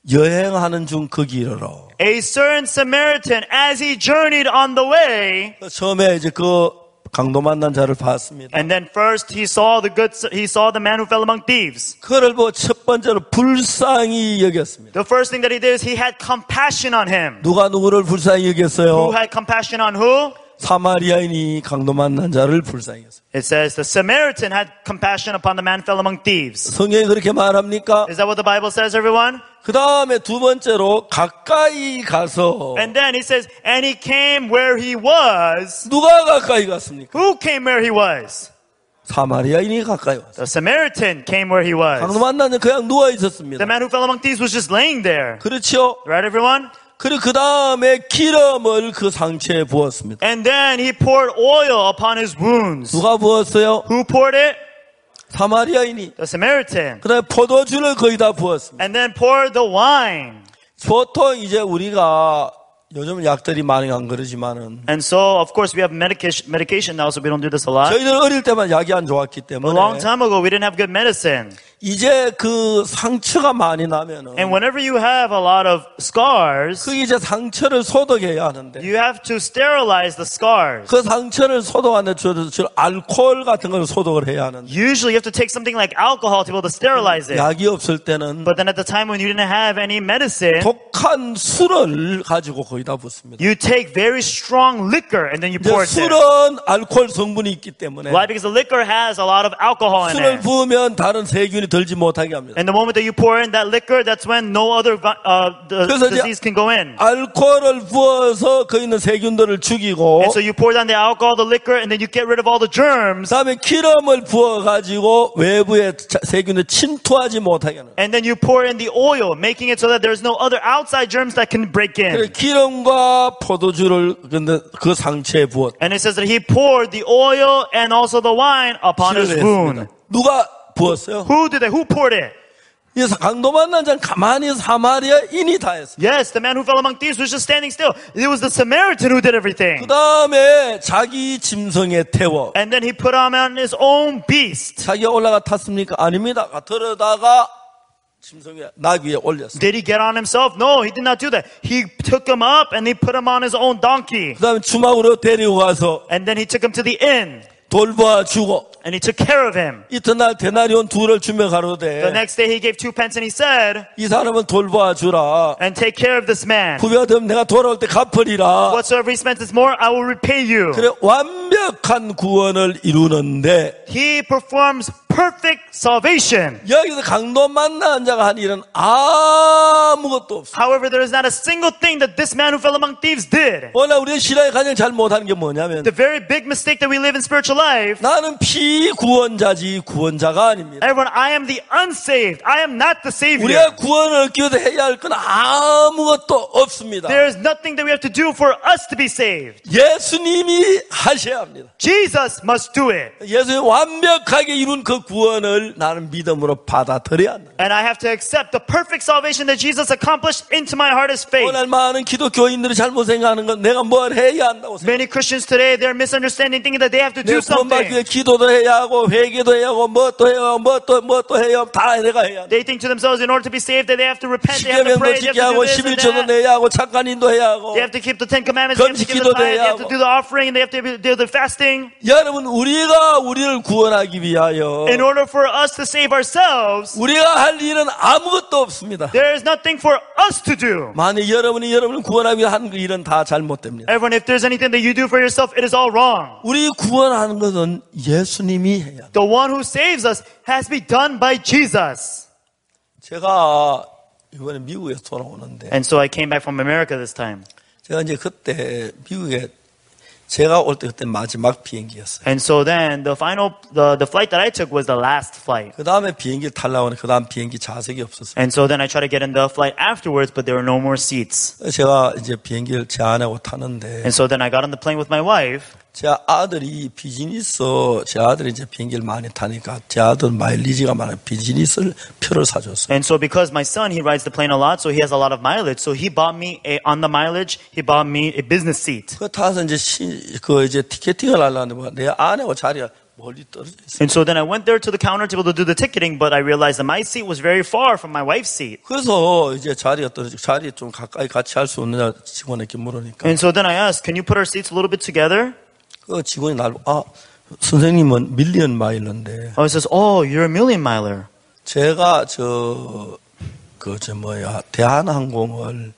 여행하는 중 그 길으로. A certain Samaritan, as he journeyed on the way, 처음에 이제 그 강도 만난 자를 봤습니다. and then first he saw the man who fell among thieves. 그를 보고 첫 번째로 불쌍히 여겼습니다. The first thing that he did is he had compassion on him. 누가 누구를 불쌍히 Who 여겼어요? had compassion on who? 사마리아인이 강도 만난 자를 불쌍히 여겼어요. It says the Samaritan had compassion upon the man who fell among thieves. 성경이 그렇게 말합니까? Is that what the Bible says, everyone? 그 다음에 두 번째로 가까이 가서 And then he says, and he came where he was. 누가 가까이 갔습니까? Who came where he was? 사마리아인이 가까이 왔어요. The Samaritan came where he 강도 was. 만난 자 그냥 누워 있었습니다. The man who fell among thieves was just laying there. 그렇죠? Right, everyone? 그리고 그 다음에 기름을 그 상처에 부었습니다. And then he poured oil upon his wounds. 누가 부었어요? Who poured it? 사마리아인이. The Samaritan. 그 다음에 포도주를 거의 다 부었습니다. And then poured the wine. 보통 이제 우리가 요즘 약들이 많이 안 그러지만은 And so, of course, we have medication now, so we don't do this a lot. 저희들 어릴 때만 약이 안 좋았기 A long 때문에 time ago, we didn't have good medicine. 이제 그 상처가 많이 나면은 And whenever you have a lot of scars, 그 이제 상처를 소독해야 하는데 you have to sterilize the scars. 그 상처를 소독하는데 저 알코올 같은 걸 소독을 해야 하는데 Usually, you have to take something like alcohol to be able to sterilize it. 약이 없을 때는 But then at the time when you didn't have any medicine, 독한 술을 가지고 거의 다 붓습니다. you take very strong liquor and then you 이제 pour it there. 술은 알코올 성분이 있기 때문에 Why? Because the liquor has a lot of alcohol in 술을 it. 부으면 다른 세균이 들지 못하게 합니다. And the moment that you pour in that liquor, that's when no other 그래서 이제 disease can go in. 알코올을 부어서 거기 있는 세균들을 죽이고 And so you pour down the alcohol, the liquor, and then you get rid of all the germs. 그다음에 기름을 부어가지고 외부에 세균을 침투하지 못하게 하는. And then you pour in the oil, making it so that there's no other outside germs that can break 그래 in. 기름과 포도주를 근데 그 상처에 부었. And it says that he poured the oil and also the wine upon his wound. 누가 부었어요? Who did that? Who poured it? 이 강도 만난 자는 가만히 사마리아인이 다 했어요. Yes, the man who fell among thieves was just standing still. It was the Samaritan who did everything. 그 다음에 자기 짐승에 태워. And then he put him on his own beast. 자기가 올라가 탔습니까? 아닙니다. 들어다가 짐승에 나귀에 올렸어요. Did he get on himself? No, he did not do that. He took him up and he put him on his own donkey. 그 다음에 주막으로 데리고 가서 And then he took him to the inn. 돌봐주고 And he took care of him. 이튿날 데나리온 2를 주며 The 가로되 next day he gave 2 pence and he said, 이 사람은 돌봐주라. and take care of this man. 후배가 되면 내가 돌아올 때 갚으리라. Whatsoever he spends is more, I will repay you. 그래 완벽한 구원을 이루는데 He performs perfect salvation. 여기서 강도 만난 자가 한 일은 아무것도 없어. However, there is not a single thing that this man who fell among thieves did. 오늘 우리가 신앙에 가장 잘 못하는 게 뭐냐면 The very big mistake that we live in spiritual life. 나는 피구원자지 구원자가 아닙니다. Everyone, I am the unsaved. I am not the savior. 우리가 구원을 얻기 위해서 해야 할 건 아무것도 없습니다. There is nothing that we have to do for us to be saved. 예수님이 하셔야 합니다. Jesus must do it. 예수님 완벽하게 이룬 그 구원을 나는 믿음으로 받아들여야 한다. And I have to accept the perfect salvation that Jesus accomplished into my heart as faith. 오늘 많은 기독교인들이 잘못 생각하는 건 내가 뭘 해야 한다고 생각해요. Many Christians today, they're misunderstanding, thinking that they have to do 내가 구원받기 위해 something. 기도도 해야 하고 회개도 해야 하고 뭣도 해야 하고 뭣도 해야 하고 다 내가 해야 한다. They think to themselves, in order to be saved, that they have to repent, they have to 십계명도 pray, they have 지켜야 to 하고 do this and 11조도 that. 내야 하고 착간인도 해야 하고 They have to keep the 10 Commandments, they have to give the tithe, they have to do the offering, and they have to do the fasting. 여러분 우리가 우리를 구원하기 위하여 In order for us to save ourselves, 우리가 할 일은 아무것도 없습니다. there is nothing for us to do. 만약 여러분이 여러분을 구원하기 위해 하는 그 일은 다 잘못됩니다. Everyone, if there's anything that you do for yourself, it is all wrong. 우리 구원하는 것은 예수님이 해야 합니다. The one who saves us has to be done by Jesus. 제가 이번에 미국에서 돌아오는데 And so I came back from America this time. 제가 이제 그때 미국에 제가 올 때 그때 마지막 비행기였어요. And so then the flight that I took was the last flight. 그 다음에 비행기를 타려고 하는데 그 다음 비행기 좌석이 없었어요. And so then I tried to get in the flight afterwards, but there were no more seats. 제가 이제 비행기를 제 아내하고 타는데 And so then I got on the plane with my wife. 제 아들이 비즈니스, 제 아들이 이제 비행기를 많이 타니까 제 아들 마일리지가 많아요. 비즈니스 표를 사줬어요. And so because my son, he rides the plane a lot, so he has a lot of mileage. So he bought me on the mileage, he bought me a business seat. 그 타서 이제 이제 티켓팅을 하려는데 내 아내하고 자리가 멀리 떨어져 있어요. And so then I went there to the counter to be able to do the ticketing, but I realized that my seat was very far from my wife's seat. 그래서 이제 자리가 떨어지고 자리에 좀 가까이 같이 할 수 없느냐 직원에게 물으니까 And so then I asked, can you put our seats a little bit together? 그 직원이 날 선생님은 밀리언 마일러인데 I says, oh, you're a million miler. 제가 대한항공을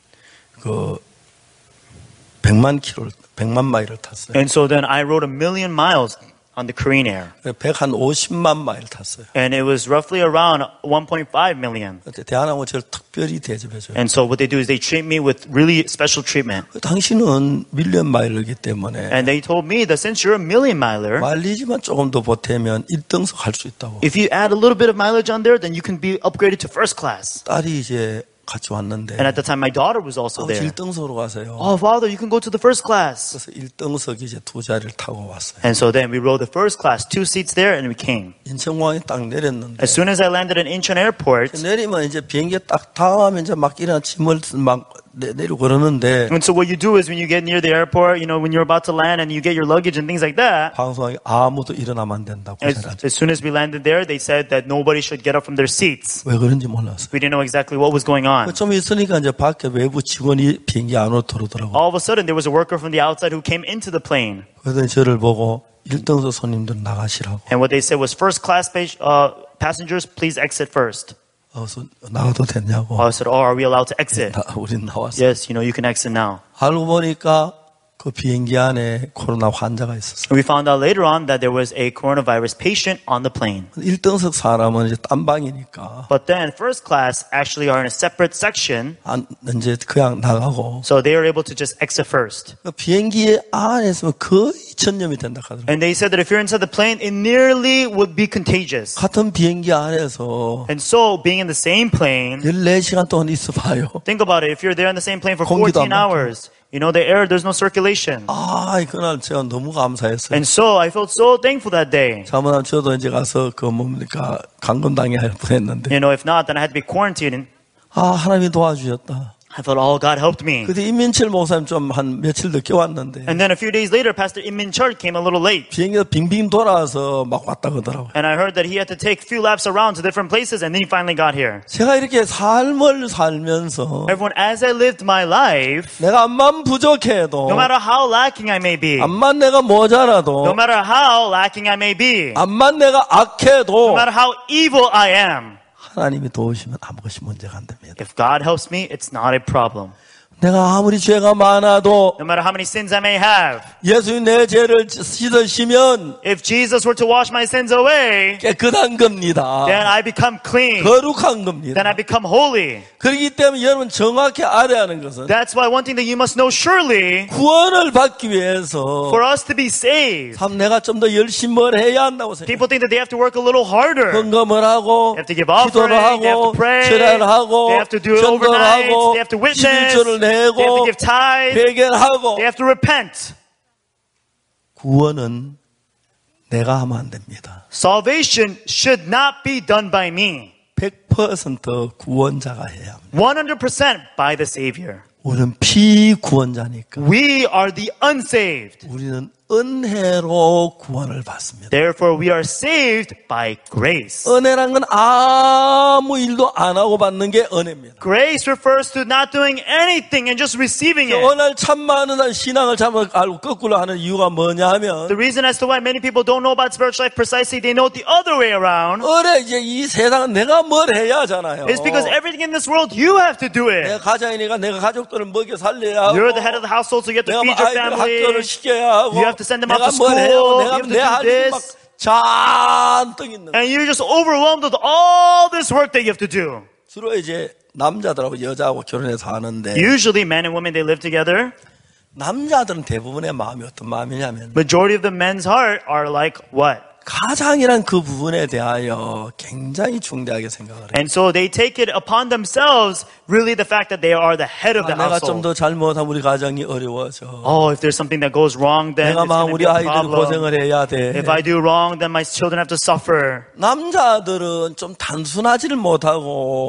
100만 마일을 탔어요. And so then I rode 1,000,000 miles on the Korean Air. 150만 마일 탔어요. And it was roughly around 1.5 million. 대한항공 저를 특별히 대접해줘요. And so what they do is they treat me with really special treatment. 당신은 밀리언 마일러이기 때문에 And they told me that since you're a million miler, 마일리지만 조금 더 보태면 1등석 할 수 있다고. if you add a little bit of mileage on there, then you can be upgraded to first class. 딸이 이제 같이 왔는데 And at the time, my daughter was also there. 1등석으로 가세요. Oh, father, you can go to the first class. 그래서 1등석이 이제 두 자리를 타고 왔어요. And so then we rode the first class, 2 seats there, and we came. 인천공항에 딱 내렸는데 As soon as I landed in Incheon Airport, 내리면 이제 비행기에 딱 타면 이제 막 이런 짐을 막 내리고 그러는데 and so what you do is when you get near the airport, you know, when you're about to land and you get your luggage and things like that, 방송에 아무도 일어나면 안 된다고. as soon as we landed there, they said that nobody should get up from their seats. 왜 그런지 몰랐어요. We didn't know exactly what was going on. 좀 있으니까 이제 밖에 외부 직원이 비행기 안으로 들어오더라고요. All of a sudden, there was a worker from the outside who came into the plane. 그래서 저를 보고 1등석 손님들 나가시라고. And what they said was, first class passengers, please exit first. 그래서 나가도 됐냐고. I said, oh, are we allowed to exit? 우린 나왔어요. Yes, you know, you can exit now. 알고 보니까 그 비행기 안에 코로나 환자가 있었어요. And we found out later on that there was a coronavirus patient on the plane. 1등석 사람은 이제 딴 방이니까 But then first class actually are in a separate section, 이제 그냥 나가고 so they are able to just exit first. 그 비행기 안에 있으면 거의 전염이 된다 하더라고요. And they said that if you're inside the plane, it nearly would be contagious. 같은 비행기 안에서 And so being in the same plane, 14시간 동안 있어봐요. think about it, if you're there in the same plane for 공기도 14 안 hours, you know, the air, there's no circulation. 그날 제가 너무 감사했어요. And so I felt so thankful that day. 잘못하면 저도 이제 가서 감금당해야 할 뻔했는데 You know, if not, then I had to be quarantined. 하나님이 도와주셨다. I thought, oh, God helped me. 그때 임민철 목사님 좀 한 며칠 늦게 왔는데 And then a few days later, Pastor Im Min Chul came a little late. 비행기가 빙빙 돌아서 막 왔다 그러더라고요. And I heard that he had to take a few laps around to different places, and then he finally got here. 제가 이렇게 삶을 살면서 Everyone, as I lived my life, 내가 암만 부족해도 no matter how lacking I may be, 암만 내가 모자라도 no matter how lacking I may be, 암만 내가 no 악해도 matter how evil I am, 하나님이 도우시면 아무것이 문제가 안 됩니다. if God helps me, it's not a problem. 내가 아무리 죄가 많아도 No matter how many sins I may have, 예수님 내 죄를 씻으시면 if Jesus were to wash my sins away, 깨끗한 겁니다. then I become clean. 거룩한 Then 겁니다. I become holy. 그렇기 때문에 여러분 정확히 알아야 하는 것은 That's why one thing that you must know surely, 구원을 받기 위해서 for us to be saved, 참 내가 좀 더 열심히 뭘 해야 한다고 생각해요. people think that they have to work a little harder. 헌금을 하고 They have to give offering, 기도를 they have 하고 to pray, 철야를 하고 they have to do it 전도를 overnight, 하고 they have to witness, 11조를 they have to 내고 give tithe, 회개하고 they have to repent. 구원은 내가 하면 안 됩니다. Salvation should not be done by me. 100% 구원자가 해야 합니다. 100% by the Savior. 우리는 피구원자니까 We are the unsaved. 우리는 은혜로 구원을 받습니다. Therefore, we are saved by grace. 은혜란 건 아무 일도 안 하고 받는 게 은혜입니다. Grace refers to not doing anything and just receiving it. 오늘 참 많은 신앙을 잘못 알고 거꾸로 하는 이유가 뭐냐 하면 The reason as to why many people don't know about spiritual life precisely, they know it the other way around, 이제 이 세상은 내가 뭘 해야 하잖아요. is because everything in this world, you have to do 내가 it. 가장이니까 내가 가족들을 먹여 살려야 하고 You're the head of the household, so you have to 내가 feed your 아이들 family. 학교를 시켜야 하고 You have to send them out 내가 to 뭘 해요. school. 내가 You have to 내 do 할 일이 막 this. 잔뜩 있는 거예요. And you're just overwhelmed with all this work that you have to do. 주로 이제 남자들하고 여자하고 결혼해서 하는데 Usually, men and women, they live together. 남자들은 대부분의 마음이 어떤 마음이냐면 Majority of the men's heart are like what? 가장이란 그 부분에 대하여 굉장히 중대하게 생각을 해요. And so they take it upon themselves, really the fact that they are the head of the 내가 좀 household. 더 잘못하면 우리 가정이 어려워져. Oh, if there's something that goes wrong, then 내가 it's 막 going to 우리 be a 아이들이 problem. 고생을 해야 돼. If I do wrong, then my children have to suffer. 남자들은 좀 단순하지를 못하고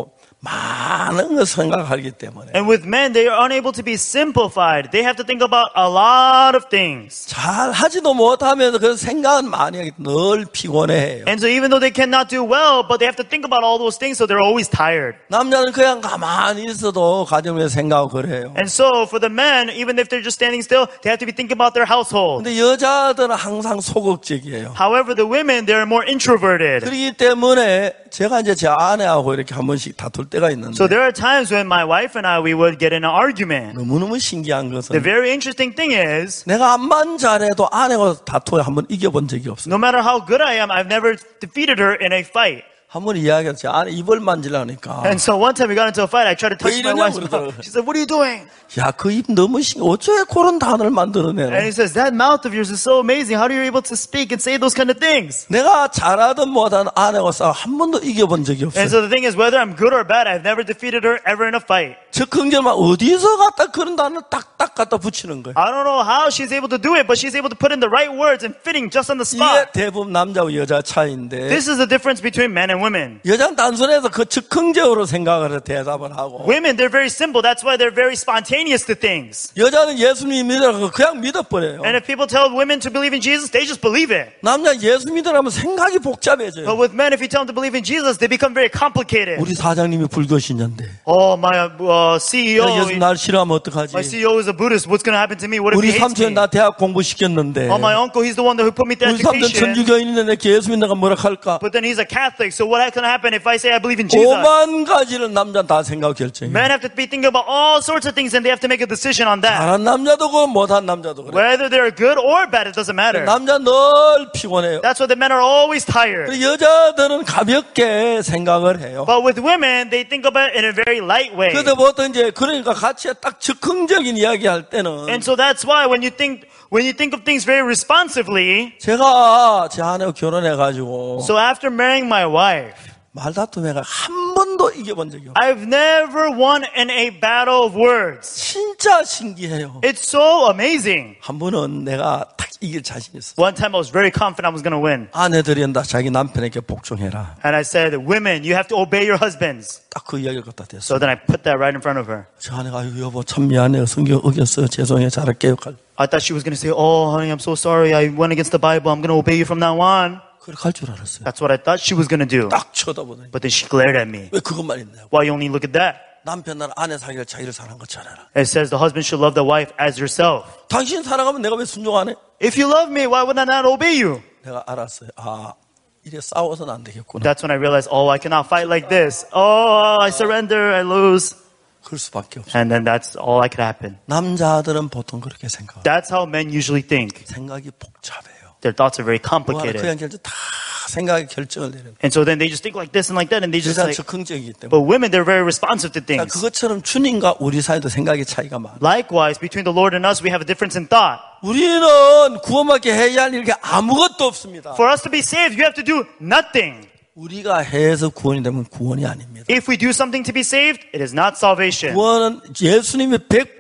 많은 걸 생각하기 때문에 And with men, they are unable to be simplified. They have to think about a lot of things. 잘 하지도 못하면서 그 생각은 많이 하기 늘 피곤해해요. And so even though they cannot do well, but they have to think about all those things, so they're always tired. 남자는 그냥 가만히 있어도 가정에 생각하고 그래요. And so for the men, even if they're just standing still, they have to be thinking about their household. 근데 여자들은 항상 소극적이에요. However, the women, they're more introverted. 그렇기 때문에 제가 이제 제 아내하고 이렇게 한 번씩 다툴 때가 있는데 So there are times when my wife and I, we would get in an argument. 너무너무 신기한 The 것은 very interesting thing is, 내가 암만 잘해도 아내가 다투에 한 번 이겨본 적이 없어요. no matter how good I am, I've never defeated her in a fight. 한 번 이야기해서 제 아내 입을 만지려니까 And so one time we got into a fight, I tried to touch my wife's 그러더라고요. mouth. She said, what are you doing? 야, 그 입 너무 어째 그런 단어를 And 만들어내노? he says, that mouth of yours is so amazing. How are you able to speak and say those kind of things? 내가 잘하든 못하든 아내가 싸워 한 번도 이겨본 적이 And 없어요. so the thing is, whether I'm good or bad, I've never defeated her ever in a fight. 즉흥적으로 어디서 갖다 그런 단어를 딱딱 갖다 붙이는 거예요. I don't know how she's able to do it, but she's able to put in the right words and fitting just on the 이게 spot. 대부분 남자와 여자 차이인데 This is the difference between men and women. 여자는 단순해서 그 즉흥적으로 생각을 해서 대답을 하고 Women, they're very simple. That's why they're very spontaneous to things. 여자는 예수님 믿으라고 그냥 믿어버려요. And if people tell women to believe in Jesus, they just believe it. 남자 예수 믿으라면 생각이 복잡해져요. But with men, if you tell them to believe in Jesus, they become very complicated. 우리 사장님이 불교신자인데 Oh, my CEO, 예수 날 싫어하면 어떡하지? my CEO is a Buddhist. What's going to happen to me? What if 우리 he hates 삼촌 me? 나 대학 공부시켰는데 Oh, my uncle, he's the one who put me through 우리 삼촌 education. 천주교인인데 내 예수 믿는가 뭐라 할까? But then he's a Catholic, so what's going to happen if I say I believe in Jesus? 오만 가지를 남자는 다 생각 결정해요. Men have to be thinking about all sorts of things and they have to make a decision on that. 잘한 남자도 그렇고 못한 남자도 그래. Whether they're good or bad, it doesn't matter. 남자 늘 피곤해요. That's why the men are always tired. 여자들은 가볍게 생각을 해요. But with women, they think about it in a very light way. 그런데 보통 이제 그러니까 같이 딱 즉흥적인 이야기 할 때는 And so that's why when you think of things very responsively, 제가 제 아내와 결혼해가지고 so after marrying my wife, 말다툼해가 한 번도 이겨본 적이 없어요. I've never won in a battle of words. 진짜 신기해요. It's so amazing. 한 번은 내가 딱 이길 자신 있어. One time I was very confident I was going to win. 아내들이 다 자기 남편에게 복종해라. And I said, women, you have to obey your husbands. 딱 그 이야기를 갖다 댔어. So then I put that right in front of her. 저 아내가 아유 여보 참 미안해요. 성경 어겼어요. 죄송해요. 잘할게요. I thought she was going to say, oh, honey, I'm so sorry. I went against the Bible. I'm going to obey you from now on. 그렇게 할 줄 알았어요. That's what I thought she was going to do. 딱 쳐다보더니 But then she glared at me. 왜 그것만 있냐고. Why you only look at that? 남편 나는 아내 사귀를 자기를 사랑한 것처럼 알아. It says the husband should love the wife as herself. 당신 사랑하면 내가 왜 순종 안 해? If you love me, why would I not obey you? 내가 알았어요. 아 이래 싸워서는 안 되겠구나. That's when I realized, oh, I cannot fight like this. Oh, I surrender, I lose. 그럴 수밖에 없어. And then that's all that could happen. 남자들은 보통 그렇게 생각해요. That's how men usually think. 생각이 복잡해요. Their thoughts are very 뭐 하나 complicated. 그냥 결정 다 생각의 결정을 내리는. And so then they just think like this and like that and they just 여자는 like, 즉흥적이기 때문에. but women, they're very responsive to 그러니까 things. 그것처럼 주님과 우리 사이도 생각의 차이가 많아. Likewise, between the Lord and us, we have a difference in thought. 우리는 구원받게 해야 할 일이 아무것도 없습니다. For us to be saved, you have to do nothing. 우리가 해서 구원이 되면 구원이 아닙니다. If we do something to be saved, it is not salvation. 구원은 예수님이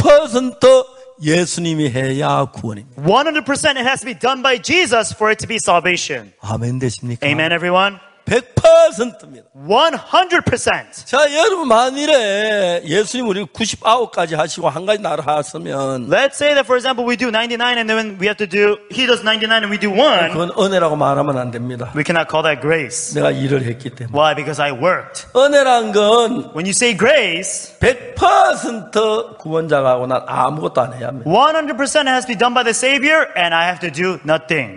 100% 예수님이 해야 구원입니다. 100% it has to be done by Jesus for it to be salvation. 아멘 되십니까? Amen, everyone? 100%입니다. 100%. 자, 여러분 만일에 예수님 우리 99까지 하시고 한 가지 나를 하셨으면 Let's say that, for example, we do 99 and then we have to do, he does 99 and we do 1. 그건 은혜라고 말하면 안 됩니다. We cannot call that grace. 내가 일을 했기 때문에. Why? Because I worked. 은혜란 건 When you say grace, 100% 구원자가 하고 난 아무것도 안 해야 합니다. 100% has to be done by the Savior and I have to do nothing.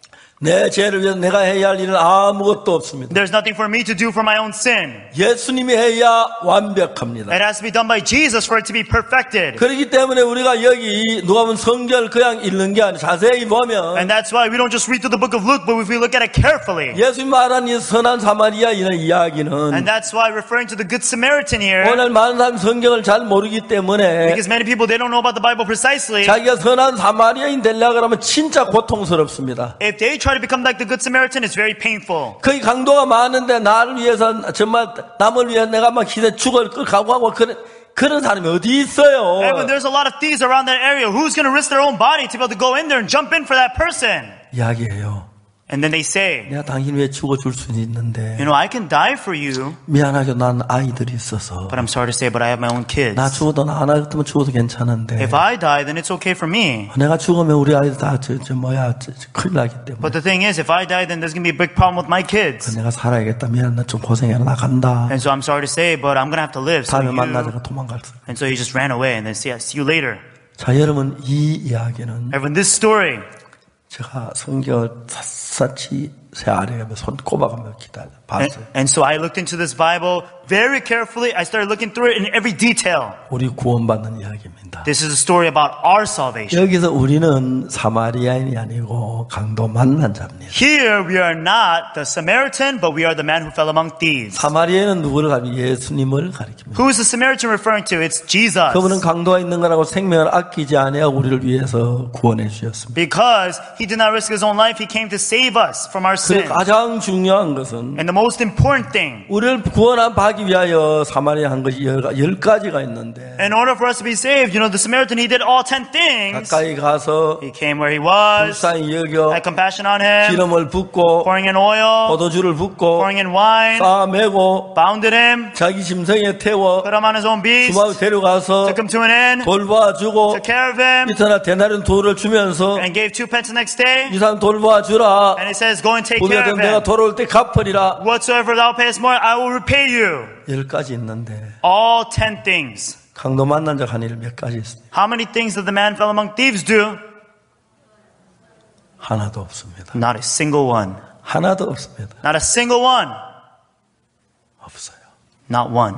내 죄를 위해서 내가 해야 할 일은 아무것도 없습니다. There's nothing for me to do for my own sin. 예수님이 해야 완벽합니다. It has to be done by Jesus for it to be perfected. 그렇기 때문에 우리가 여기 누가 보면 성경을 그냥 읽는 게 아니라 자세히 보면 And that's why we don't just read through the book of Luke, but if we look at it carefully. 예수님 말한 이 선한 사마리아인의 이야기는 And that's why referring to the Good Samaritan here, 오늘 많은 사람이 성경을 잘 모르기 때문에 because many people, they don't know about the Bible precisely. 자기가 선한 사마리아인 되려고 하면 진짜 고통스럽습니다. If they try to become like the Good Samaritan, it's very painful. 거기 강도가 많은데 나를 위해서 정말 남을 위해 내가 막 희생 죽을 걸 각오하고 그런 사람이 어디 있어요? And when there's a lot of thieves around that area, who's going to risk their own body to be able to go in there and jump in for that person? 이야기해요. And then they say, 내가 당신 위해 죽어줄 수는 있는데 you know, I can die for you, 미안하게 난 아이들이 있어서 but I'm sorry to say, but I have my own kids. 나 죽어도 나 하나 같으면 죽어도 괜찮은데 If I die, then it's okay for me. 내가 죽으면 우리 아이들 다 큰일 나기 때문에 But the thing is, if I die, then there's going to be a big problem with my kids. 내가 살아야겠다. 미안, 나 좀 고생해라. 나 간다. And so I'm sorry to say, but I'm going to have to live. So 다음에 만나자가 도망갔어. and so he just ran away and then see you later. 자, 여러분 이 이야기는 Everyone, this story, 제가 성경을 샅샅이 제 아래에 손 꼽아가며 봤어요. and so I looked into this Bible very carefully. I started looking through it in every detail. 우리 구원받는 이야기입니다. This is a story about our salvation. 여기서 우리는 사마리아인이 아니고 강도 만난 자입니다. Here we are not the Samaritan, but we are the man who fell among thieves. 사마리아인은 누구를 가리킵니까? 예수님을 가리킵니다. Who is the Samaritan referring to? It's Jesus. 그분은 강도가 있는 거라고 생명을 아끼지 아니하고 우리를 위해서 구원해 주셨습니다. Because he did not risk his own life, he came to save us from our 그리고 sin. 가장 중요한 것은 And the most important thing, 우리를 구원하기 위하여 사마리아 한 것이 10가지가 있는데 in order for us to be saved, you know, the Samaritan, he did all 10 things. 가까이 가서 He came where he was, 불쌍히 여겨 had compassion on him, 기름을 붓고 pouring in oil, 포도주를 붓고 pouring in wine, 싸매고 bounded him, 자기 심성에 태워 put him on his own beast, 주마로 데려가서 took him to an inn, 돌봐주고 took care of him, 이튿날 대나리온 돌을 주면서 and gave 2 pence the next day. 이 사람 돌봐주라. And he says, go and take care 우리가 of 내가 him. 돌아올 때 갚으리라. Whatsoever thou payest more, I will repay you. 10가지 있는데 All 10 things. 강도 만난 자 한 일 몇 가지 있습니다. How many things did the man fell among thieves do? 하나도 없습니다. Not a single one. 하나도 없습니다. Not a single one. 없어요. Not one.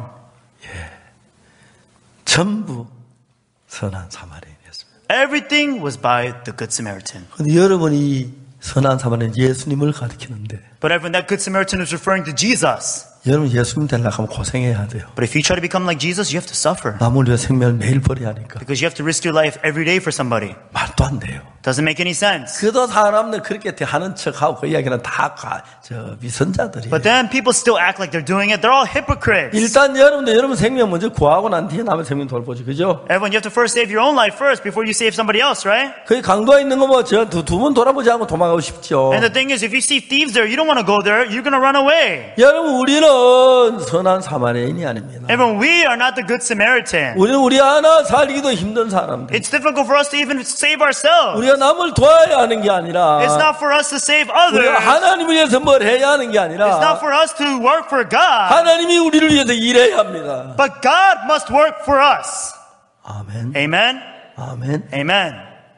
전부 선한 사마리아인이었습니다. Everything was by the Good Samaritan. 그런데 여러분이 선한 사마리아인 예수님을 가리키는데 But everyone, that Good Samaritan is referring to Jesus. 여러분 예수님 되려고 하면 고생해야 돼요. But if you try to become like Jesus, you have to suffer. 남을 위해 생명을 매일 버려야 하니까 Because you have to risk your life every day for somebody. 말도 안 돼요. Doesn't make any sense. 그도 사람들 그렇게 하는 척하고 그 이야기는 다 위선자들이에요. But then people still act like they're doing it. They're all hypocrites. 일단 여러분 생명 먼저 구하고 난 뒤에 남의 생명 돌보지, 그죠? Everyone, you have to first save your own life first before you save somebody else, right? 그 강도가 있는 거 뭐 저 두 번 돌아보지 않고 도망가고 싶죠. And the thing is, if you see thieves there, you don't want to go there. You're going to run away. 여러분 우리는 선한 사마리아인이 아닙니다. Everyone, we are not the Good Samaritan. 우리는 우리 하나 살기도 힘든 사람들. It's difficult for us to even save ourselves. 우리가 남을 도와야 하는 게 아니라 It's not for us to save 우리가 others. 하나님을 위해서 뭘 해야 하는 게 It's not 아니라 for us to work for God. 하나님이 우리를 위해서 일해야 합니다. But God must work for us. 아멘. Amen? 아멘. Amen.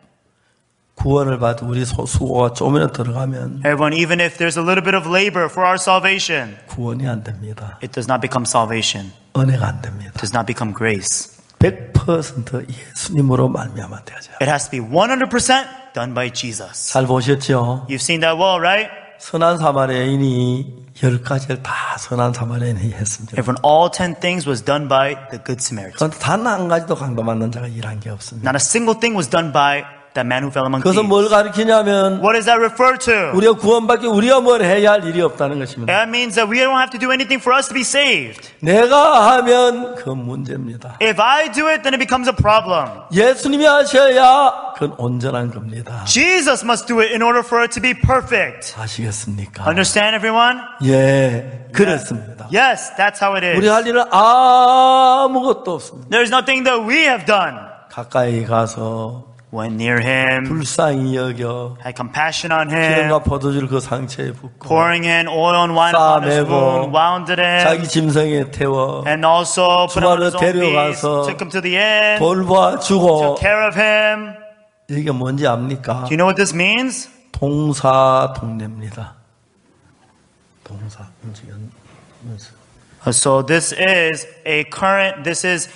구원을 받아 우리 수고가 조금이라도 들어가면 Everyone, even if there's a little bit of labor for our salvation, 구원이 안 됩니다. it does not become salvation. 은혜가 안 됩니다. It does not become grace. 100% 예수님으로 말미암아 되죠. It has to be 100% done by Jesus. 잘 보셨죠? You've seen that well, right? 선한 사마리아인이 10가지를 다 선한 사마리아인이 했습니다. Everyone, all 10 things was done by the Good Samaritan. 그런데 단 한 가지도 강도 만난 자가 일한 게 없습니다. Not a single thing was done by that man who fell among 그것은 뭘 thieves. 가리키냐면 What does that refer to? 우리가 구원받기 우리가 뭘 해야 할 일이 없다는 것입니다. That means that we don't have to do anything for us to be saved. 내가 하면 그 문제입니다. If I do it, then it becomes a problem. 예수님이 하셔야 그건 온전한 겁니다. Jesus must do it in order for it to be perfect. 아시겠습니까? Understand, everyone? 예, 그렇습니다. Yes, that's how it 우리 is. 할 일은 아무것도 없습니다. There's nothing that we have done. 가까이 가서 Went near him, 불쌍히 여겨 had compassion on him, 기름과 포도주를 그 상처에 붓고 pouring in oil and wine upon his 싸매고 wound, wounded him, 자기 짐승에 태워 and also put him on his 주말로 own beast, 데려가서 took him to the inn, 돌봐주고 took care of him. 이게 뭔지 압니까? Do you know what this means? 동사동례입니다. 동사 움직이면서 So this is a current, this is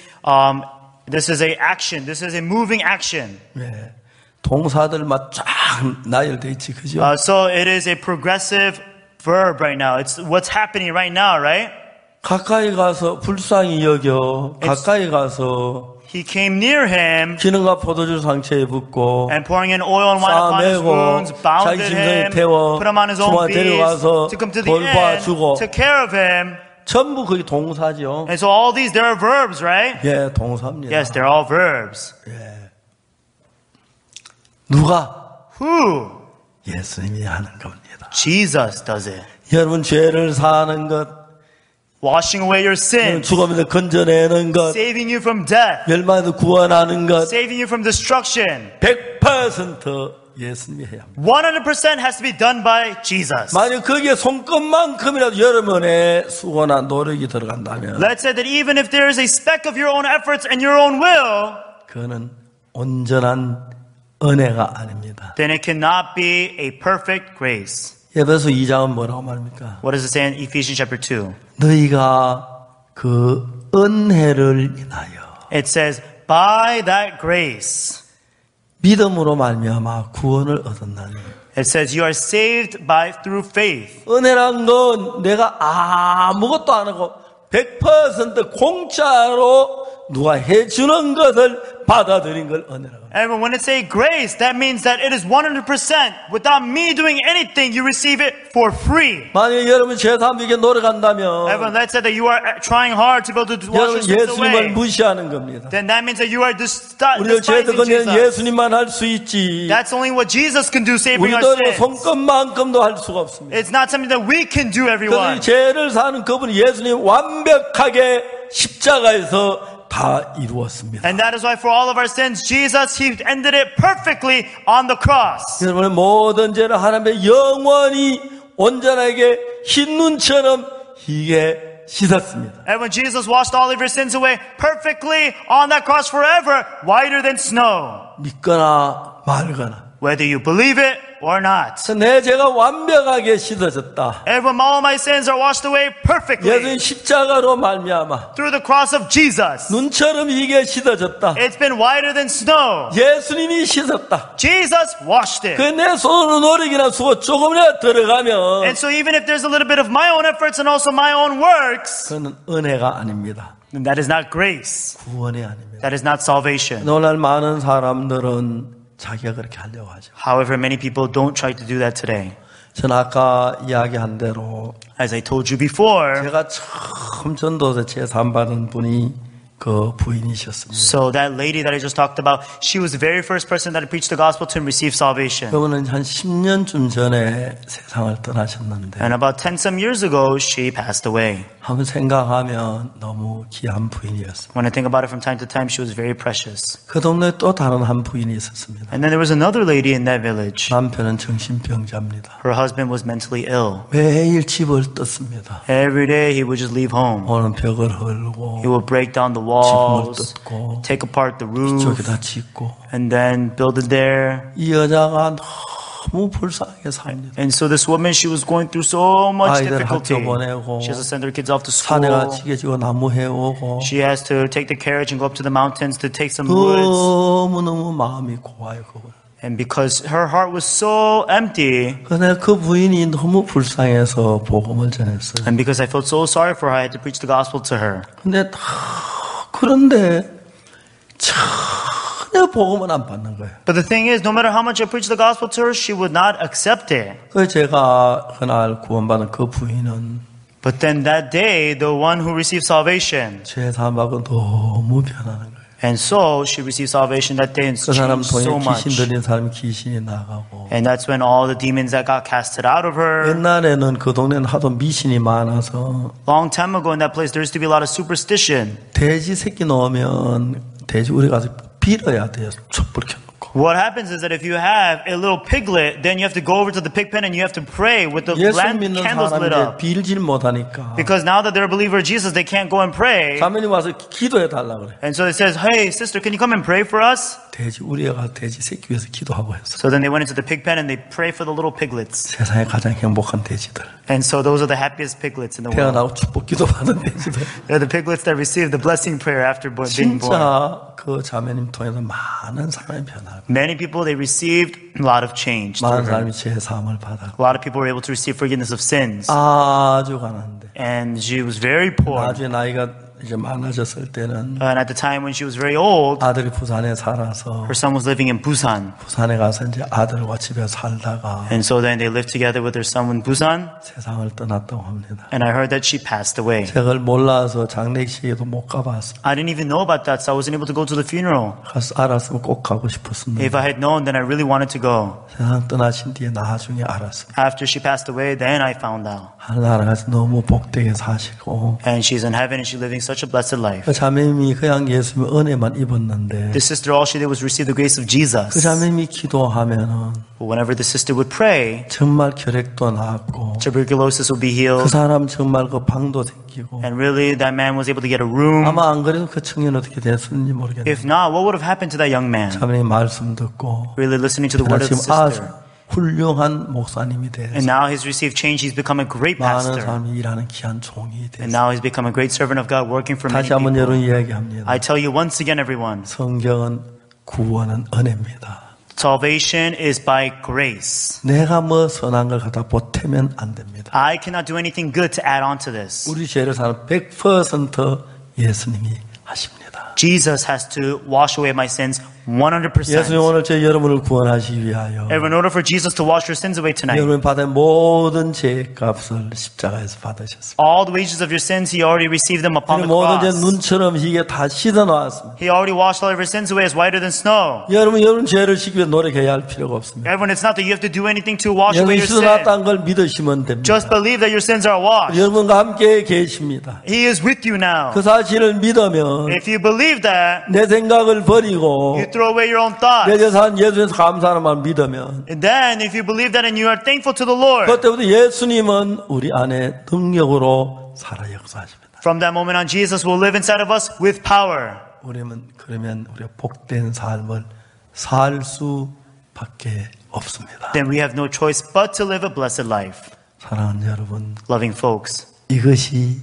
a action, this is a moving action. 네. 동사들만 쫙 나열돼 있지, 그죠? So it is a progressive verb right now. It's what's happening right now, right? 가까이 가서 불쌍히 여겨 가까이 가서 He came near him 기름과 포도주 상처에 붓고 and pouring in oil and wine upon his wounds, 싸매고 자기 bounded 짐승에 him, 태워 put him on his own 주마 beast, 데려가서 took him to the inn, 돌봐주고 took care of him. 전부 그게 동사죠. And so all these, there are verbs, right? 예, 동사입니다. Yes, they're all verbs. 누가 Who? 예수님이 하는 겁니다. Jesus does it. 여러분 죄를 사하는 것, Washing away your sins, 죽음에서 건져내는 것, saving you from death, 멸망에서 구원하는 것, saving you from destruction. 100% 예수님이 해야 합니다. 100% has to be done by Jesus. 만약 거기에 손끝만큼이라도 여러분의 수고나 노력이 들어간다면 Let's say that even if there is a speck of your own efforts and your own will, 그거는 온전한 은혜가 아닙니다. then it cannot be a perfect grace. 에베소 2장은 뭐라고 말합니까? What does it say in Ephesians chapter 2? 너희가 그 은혜를 인하여 It says, by that grace. 믿음으로 말미암아 구원을 얻었나니. It says you are saved through faith. 은혜란 건 내가 아무것도 안 하고 100% 공짜로 누가 해주는 것을 받아들인 걸 은혜라고 합니다. And when it say grace, that means that it is 100% without me doing anything. You receive it for free. 만약 여러분 죄사함에게 노력한다면 Everyone, let's say that you are trying hard to be able to wash 여러분 your sins 예수님을 away. 무시하는 겁니다. Then that means that you are 우리가 죄 despising 덕은 Jesus. 예수님만 할 수 있지. That's only what Jesus can do, saving our 우리도 sins. 손끝만큼도 할 수가 없습니다. It's not something that we can do, 그래서 everyone. 이 죄를 사는 그분이 예수님 완벽하게 십자가에서 다 이루었습니다. And that is why for all of our sins, Jesus, He ended it perfectly on the cross. 여러분의 모든 죄를 하나님의 영원히 온전하게 흰 눈처럼 희게 씻었습니다. And when Jesus washed all of your sins away perfectly on that cross forever, whiter than snow. 믿거나 말거나. Whether you believe it or not. 내 죄가 완벽하게 씻어졌다. Everyone, all my sins are washed away perfectly. 예수님 십자가로 말미암아 Through the cross of Jesus. 눈처럼 희게 씻어졌다. It's been whiter than snow. 예수님이 씻었다. Jesus washed it. 그 내 손으로 노력이나 수고 조금이라도 들어가면 And so even if there's a little bit of my own efforts and also my own works, 그는 은혜가 아닙니다. then that is not grace. 구원이 아닙니다. That is not salvation. 오늘 많은 사람들은 자기가 그렇게 하려고 하죠. However, many people don't try to do that today. 저는 아까 이야기한 대로 As I told you before, 제가 처음 전도서 제삼받은 분이 그 부인이셨습니다. so that lady that I just talked about, she was the very first person that I preached the gospel to and received salvation. 그분은 한 10년쯤 전에 세상을 떠나셨는데 And about 10-some years ago, she passed away. 한번 생각하면 너무 귀한 부인이었습니다. When I think about it from time to time, she was very precious. 그 동네에 또 다른 한 부인이 있었습니다. And then there was another lady in that village. 남편은 정신병자입니다. Her husband was mentally ill. 매일 집을 떴습니다. Every day he would just leave home. 오는 벽을 헐고 He would break down the 지붕을 walls, 뜯고 take apart the roof, 저기다 짓고 and then build it there. 이 여자가 너무 불쌍하게 삽니다. And so this woman, she was going through so much 아이들 difficulty. 학교 보내고 She has to send her kids off to 산에가 school. 지게지고 나무 해오고 She has to take the carriage and go up to the mountains to take some woods. 너무너무 마음이 고와요. 그분. And because her heart was so empty, 그런데 그 부인이 너무 불쌍해서 복음을 전했어요. and because I felt so sorry for her, I had to preach the gospel to her. 근데 그런데 전혀 복음은 안 받는 거예요. But the thing is, no matter how much I preached the gospel to her, she would not accept it. 그래서 제가 그날 구원받은 그 부인은 But then that day, the one who received salvation, 죄 사함하고 너무 변하는 거예요. and so she received salvation that day and 그 사람 changed so 통해 much. 귀신 들린 사람이 귀신이 나가고 And that's when all the demons that got casted out of her. 옛날에는 그 동네는 하도 미신이 많아서 Long time ago in that place, there used to be a lot of superstition. 돼지 새끼 넣으면 돼지 우리 가서 빌어야 돼요. 촛불 켜놓고. What happens is that if you have a little piglet, then you have to go over to the pig pen and you have to pray with the 예수 lamp 믿는 candles lit 사람이 up. 빌질 못하니까 Because now that they're a believer of Jesus, they can't go and pray. 자매님 와서 기도해 달라 그래. And so it says, hey, sister, can you come and pray for us? 돼지 우리가 가서 돼지 새끼 위해서 기도하고 했어. So then they went into the pig pen and they pray for the little piglets. 세상에 가장 행복한 돼지들. And so those are the happiest piglets in the world. 태어나고 축복 기도 받은 돼지들. They're the piglets that receive the blessing prayer after being born. 진짜 그 자매님 통해서 많은 사람이 변하고 Many people, they received a lot of change. 많은 through her. 사람이 죄 사함을 받았고 A lot of people were able to receive forgiveness of sins. 아주 가난한데 And she was very poor. 나중에 나이가 이제 많아졌을 때는 And at the time when she was very old, 아들이 부산에 살아서 her son was living in Busan. 부산에 가서 이제 아들과 집에 살다가 And so then they lived together with their son in Busan. 세상을 떠났다고 합니다. And I heard that she passed away. 제가 몰라서 장례식에도 못 가봤어요. I didn't even know about that, so I wasn't able to go to the funeral. 가서 알았으면 꼭 가고 싶었습니다. If I had known, then I really wanted to go. 세상 떠나신 뒤에 나중에 알았습니다. After she passed away, then I found out. 하늘나라에서 너무 복되게 사시고 And she's in heaven and she's living such a blessed life. 그 자매님이 그냥 예수님의 은혜만 입었는데 The sister, all she did was receive the grace of Jesus. 그 자매님이 기도하면은 But whenever the sister would pray, 정말 결핵도 나았고 tuberculosis would be 그 healed. 사람 정말 그 방도 생기고 And really, that man was able to get a room. 아마 안 그래도 그 청년 어떻게 됐었는지 모르겠네요. If not, what would have happened to that young man? 자매님 말씀 듣고 Really listening to the word of the 지금 아주 sister. 훌륭한 목사님이 And 돼서 now he's received change. He's become a great 많은 pastor. 사람이 일하는 귀한 종이 And 돼서 now he's become a great servant of God, working for many 다시 한번 여러분 people. 이야기합니다. I tell you once again, everyone, 성경은 구원은 은혜입니다. salvation is by grace. 내가 뭐 선한 걸 갖다 보태면 안 됩니다. I cannot do anything good to add on to this. 우리 죄를 사는 100% 예수님이 하십니다. Jesus has to wash away my sins 100%. 예수님 오늘 저 여러분을 구원하시기 위하여 And in order for Jesus to wash your sins away tonight, 여러분 받은 모든 죄의 값을 십자가에서 받으셨습니다. all the wages of your sins, He already received them upon the 모든 죄 cross. 눈처럼 희게 다 씻어놓았습니다. He already washed all of your sins away as whiter than snow. 여러분 죄를 씻기 위해 노력해야 할 필요가 없습니다. Everyone, it's not that you have to do anything to wash 여러분 away your sin. 씻어놨다는 걸 믿으시면 됩니다. Just believe that your sins are washed. 여러분과 함께 계십니다. He is with you now. 그 사실을 믿으면 If you believe that, 내 생각을 버리고 you throw away your own thoughts. 내 재산 예수에서 감사하는 말 믿으면 And then, if you believe that and you are thankful to the Lord, 그때부터 예수님은 우리 안에 능력으로 살아 역사하십니다. from that moment on, Jesus will live inside of us with power. 우리는 그러면 우리가 복된 삶을 살 수밖에 없습니다. Then we have no choice but to live a blessed life. 사랑하는 여러분, Loving folks, 이것이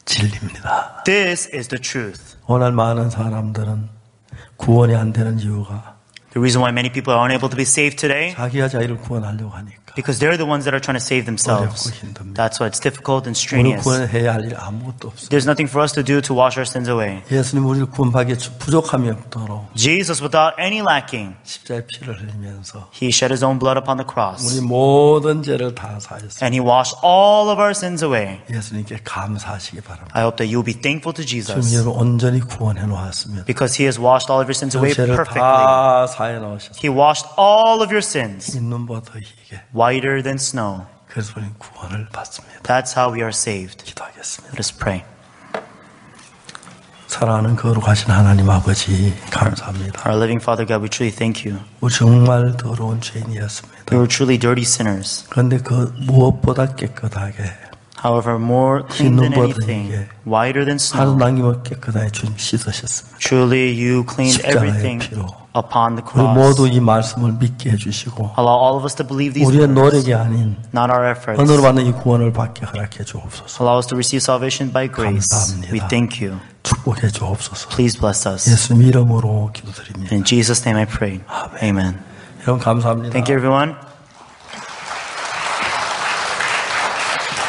진리입니다. this is the truth. 오늘 많은 사람들은 구원이 안 되는 이유가 The reason why many people are unable to be saved today, 자기가 자기를 구원하려고 하니까. because they're the ones that are trying to save themselves. That's why it's difficult and 우리 strenuous. 구원해야 할 일 아무것도 없어요. There's nothing for us to do to wash our sins away. 예수님 우리를 구원하기에 부족함이 없도록 Jesus, without any lacking, 십자가에 피를 흘리면서 He shed His own blood upon the 우리 cross. 모든 죄를 다 사하셨습니다. And He washed all of our sins away. 예수님께 감사하시기 바랍니다. I hope that you'll be thankful to 지금 Jesus, 여러분 온전히 구원해 놓았습니다. because He has washed all of your sins away 죄를 perfectly. 다 사해 놓으셨습니다. He washed all of your sins 눈보다 희게. whiter than snow. 그래서 우리는 구원을 받습니다. That's how we are saved. 기도하겠습니다. Let us pray. 사랑하는 거룩하신 하나님 아버지 감사합니다. Our living Father God, we truly thank you. 우리 정말 더러운 죄인이었습니다. We were truly dirty sinners. 그런데 그 무엇보다 깨끗하게 However, more clean than 눈보다 anything, 희게 whiter than 하루 snow. 남김없이 깨끗하게 주님 씻으셨습니다. Truly, you cleaned 십자가의 everything 피로. upon the 우리 cross. 모두 이 말씀을 믿게 해주시고 Allow all of us to believe these 우리의 words, 노력이 아닌 not our efforts. 은혜로 받는 이 구원을 받게 허락해 주옵소서. Allow us to receive salvation by grace. 감사합니다. We thank you. 축복해 주옵소서. Please bless us. 예수님 이름으로 기도드립니다. In Jesus' name I pray. 아멘. Amen. 여러분 감사합니다. Thank you, everyone.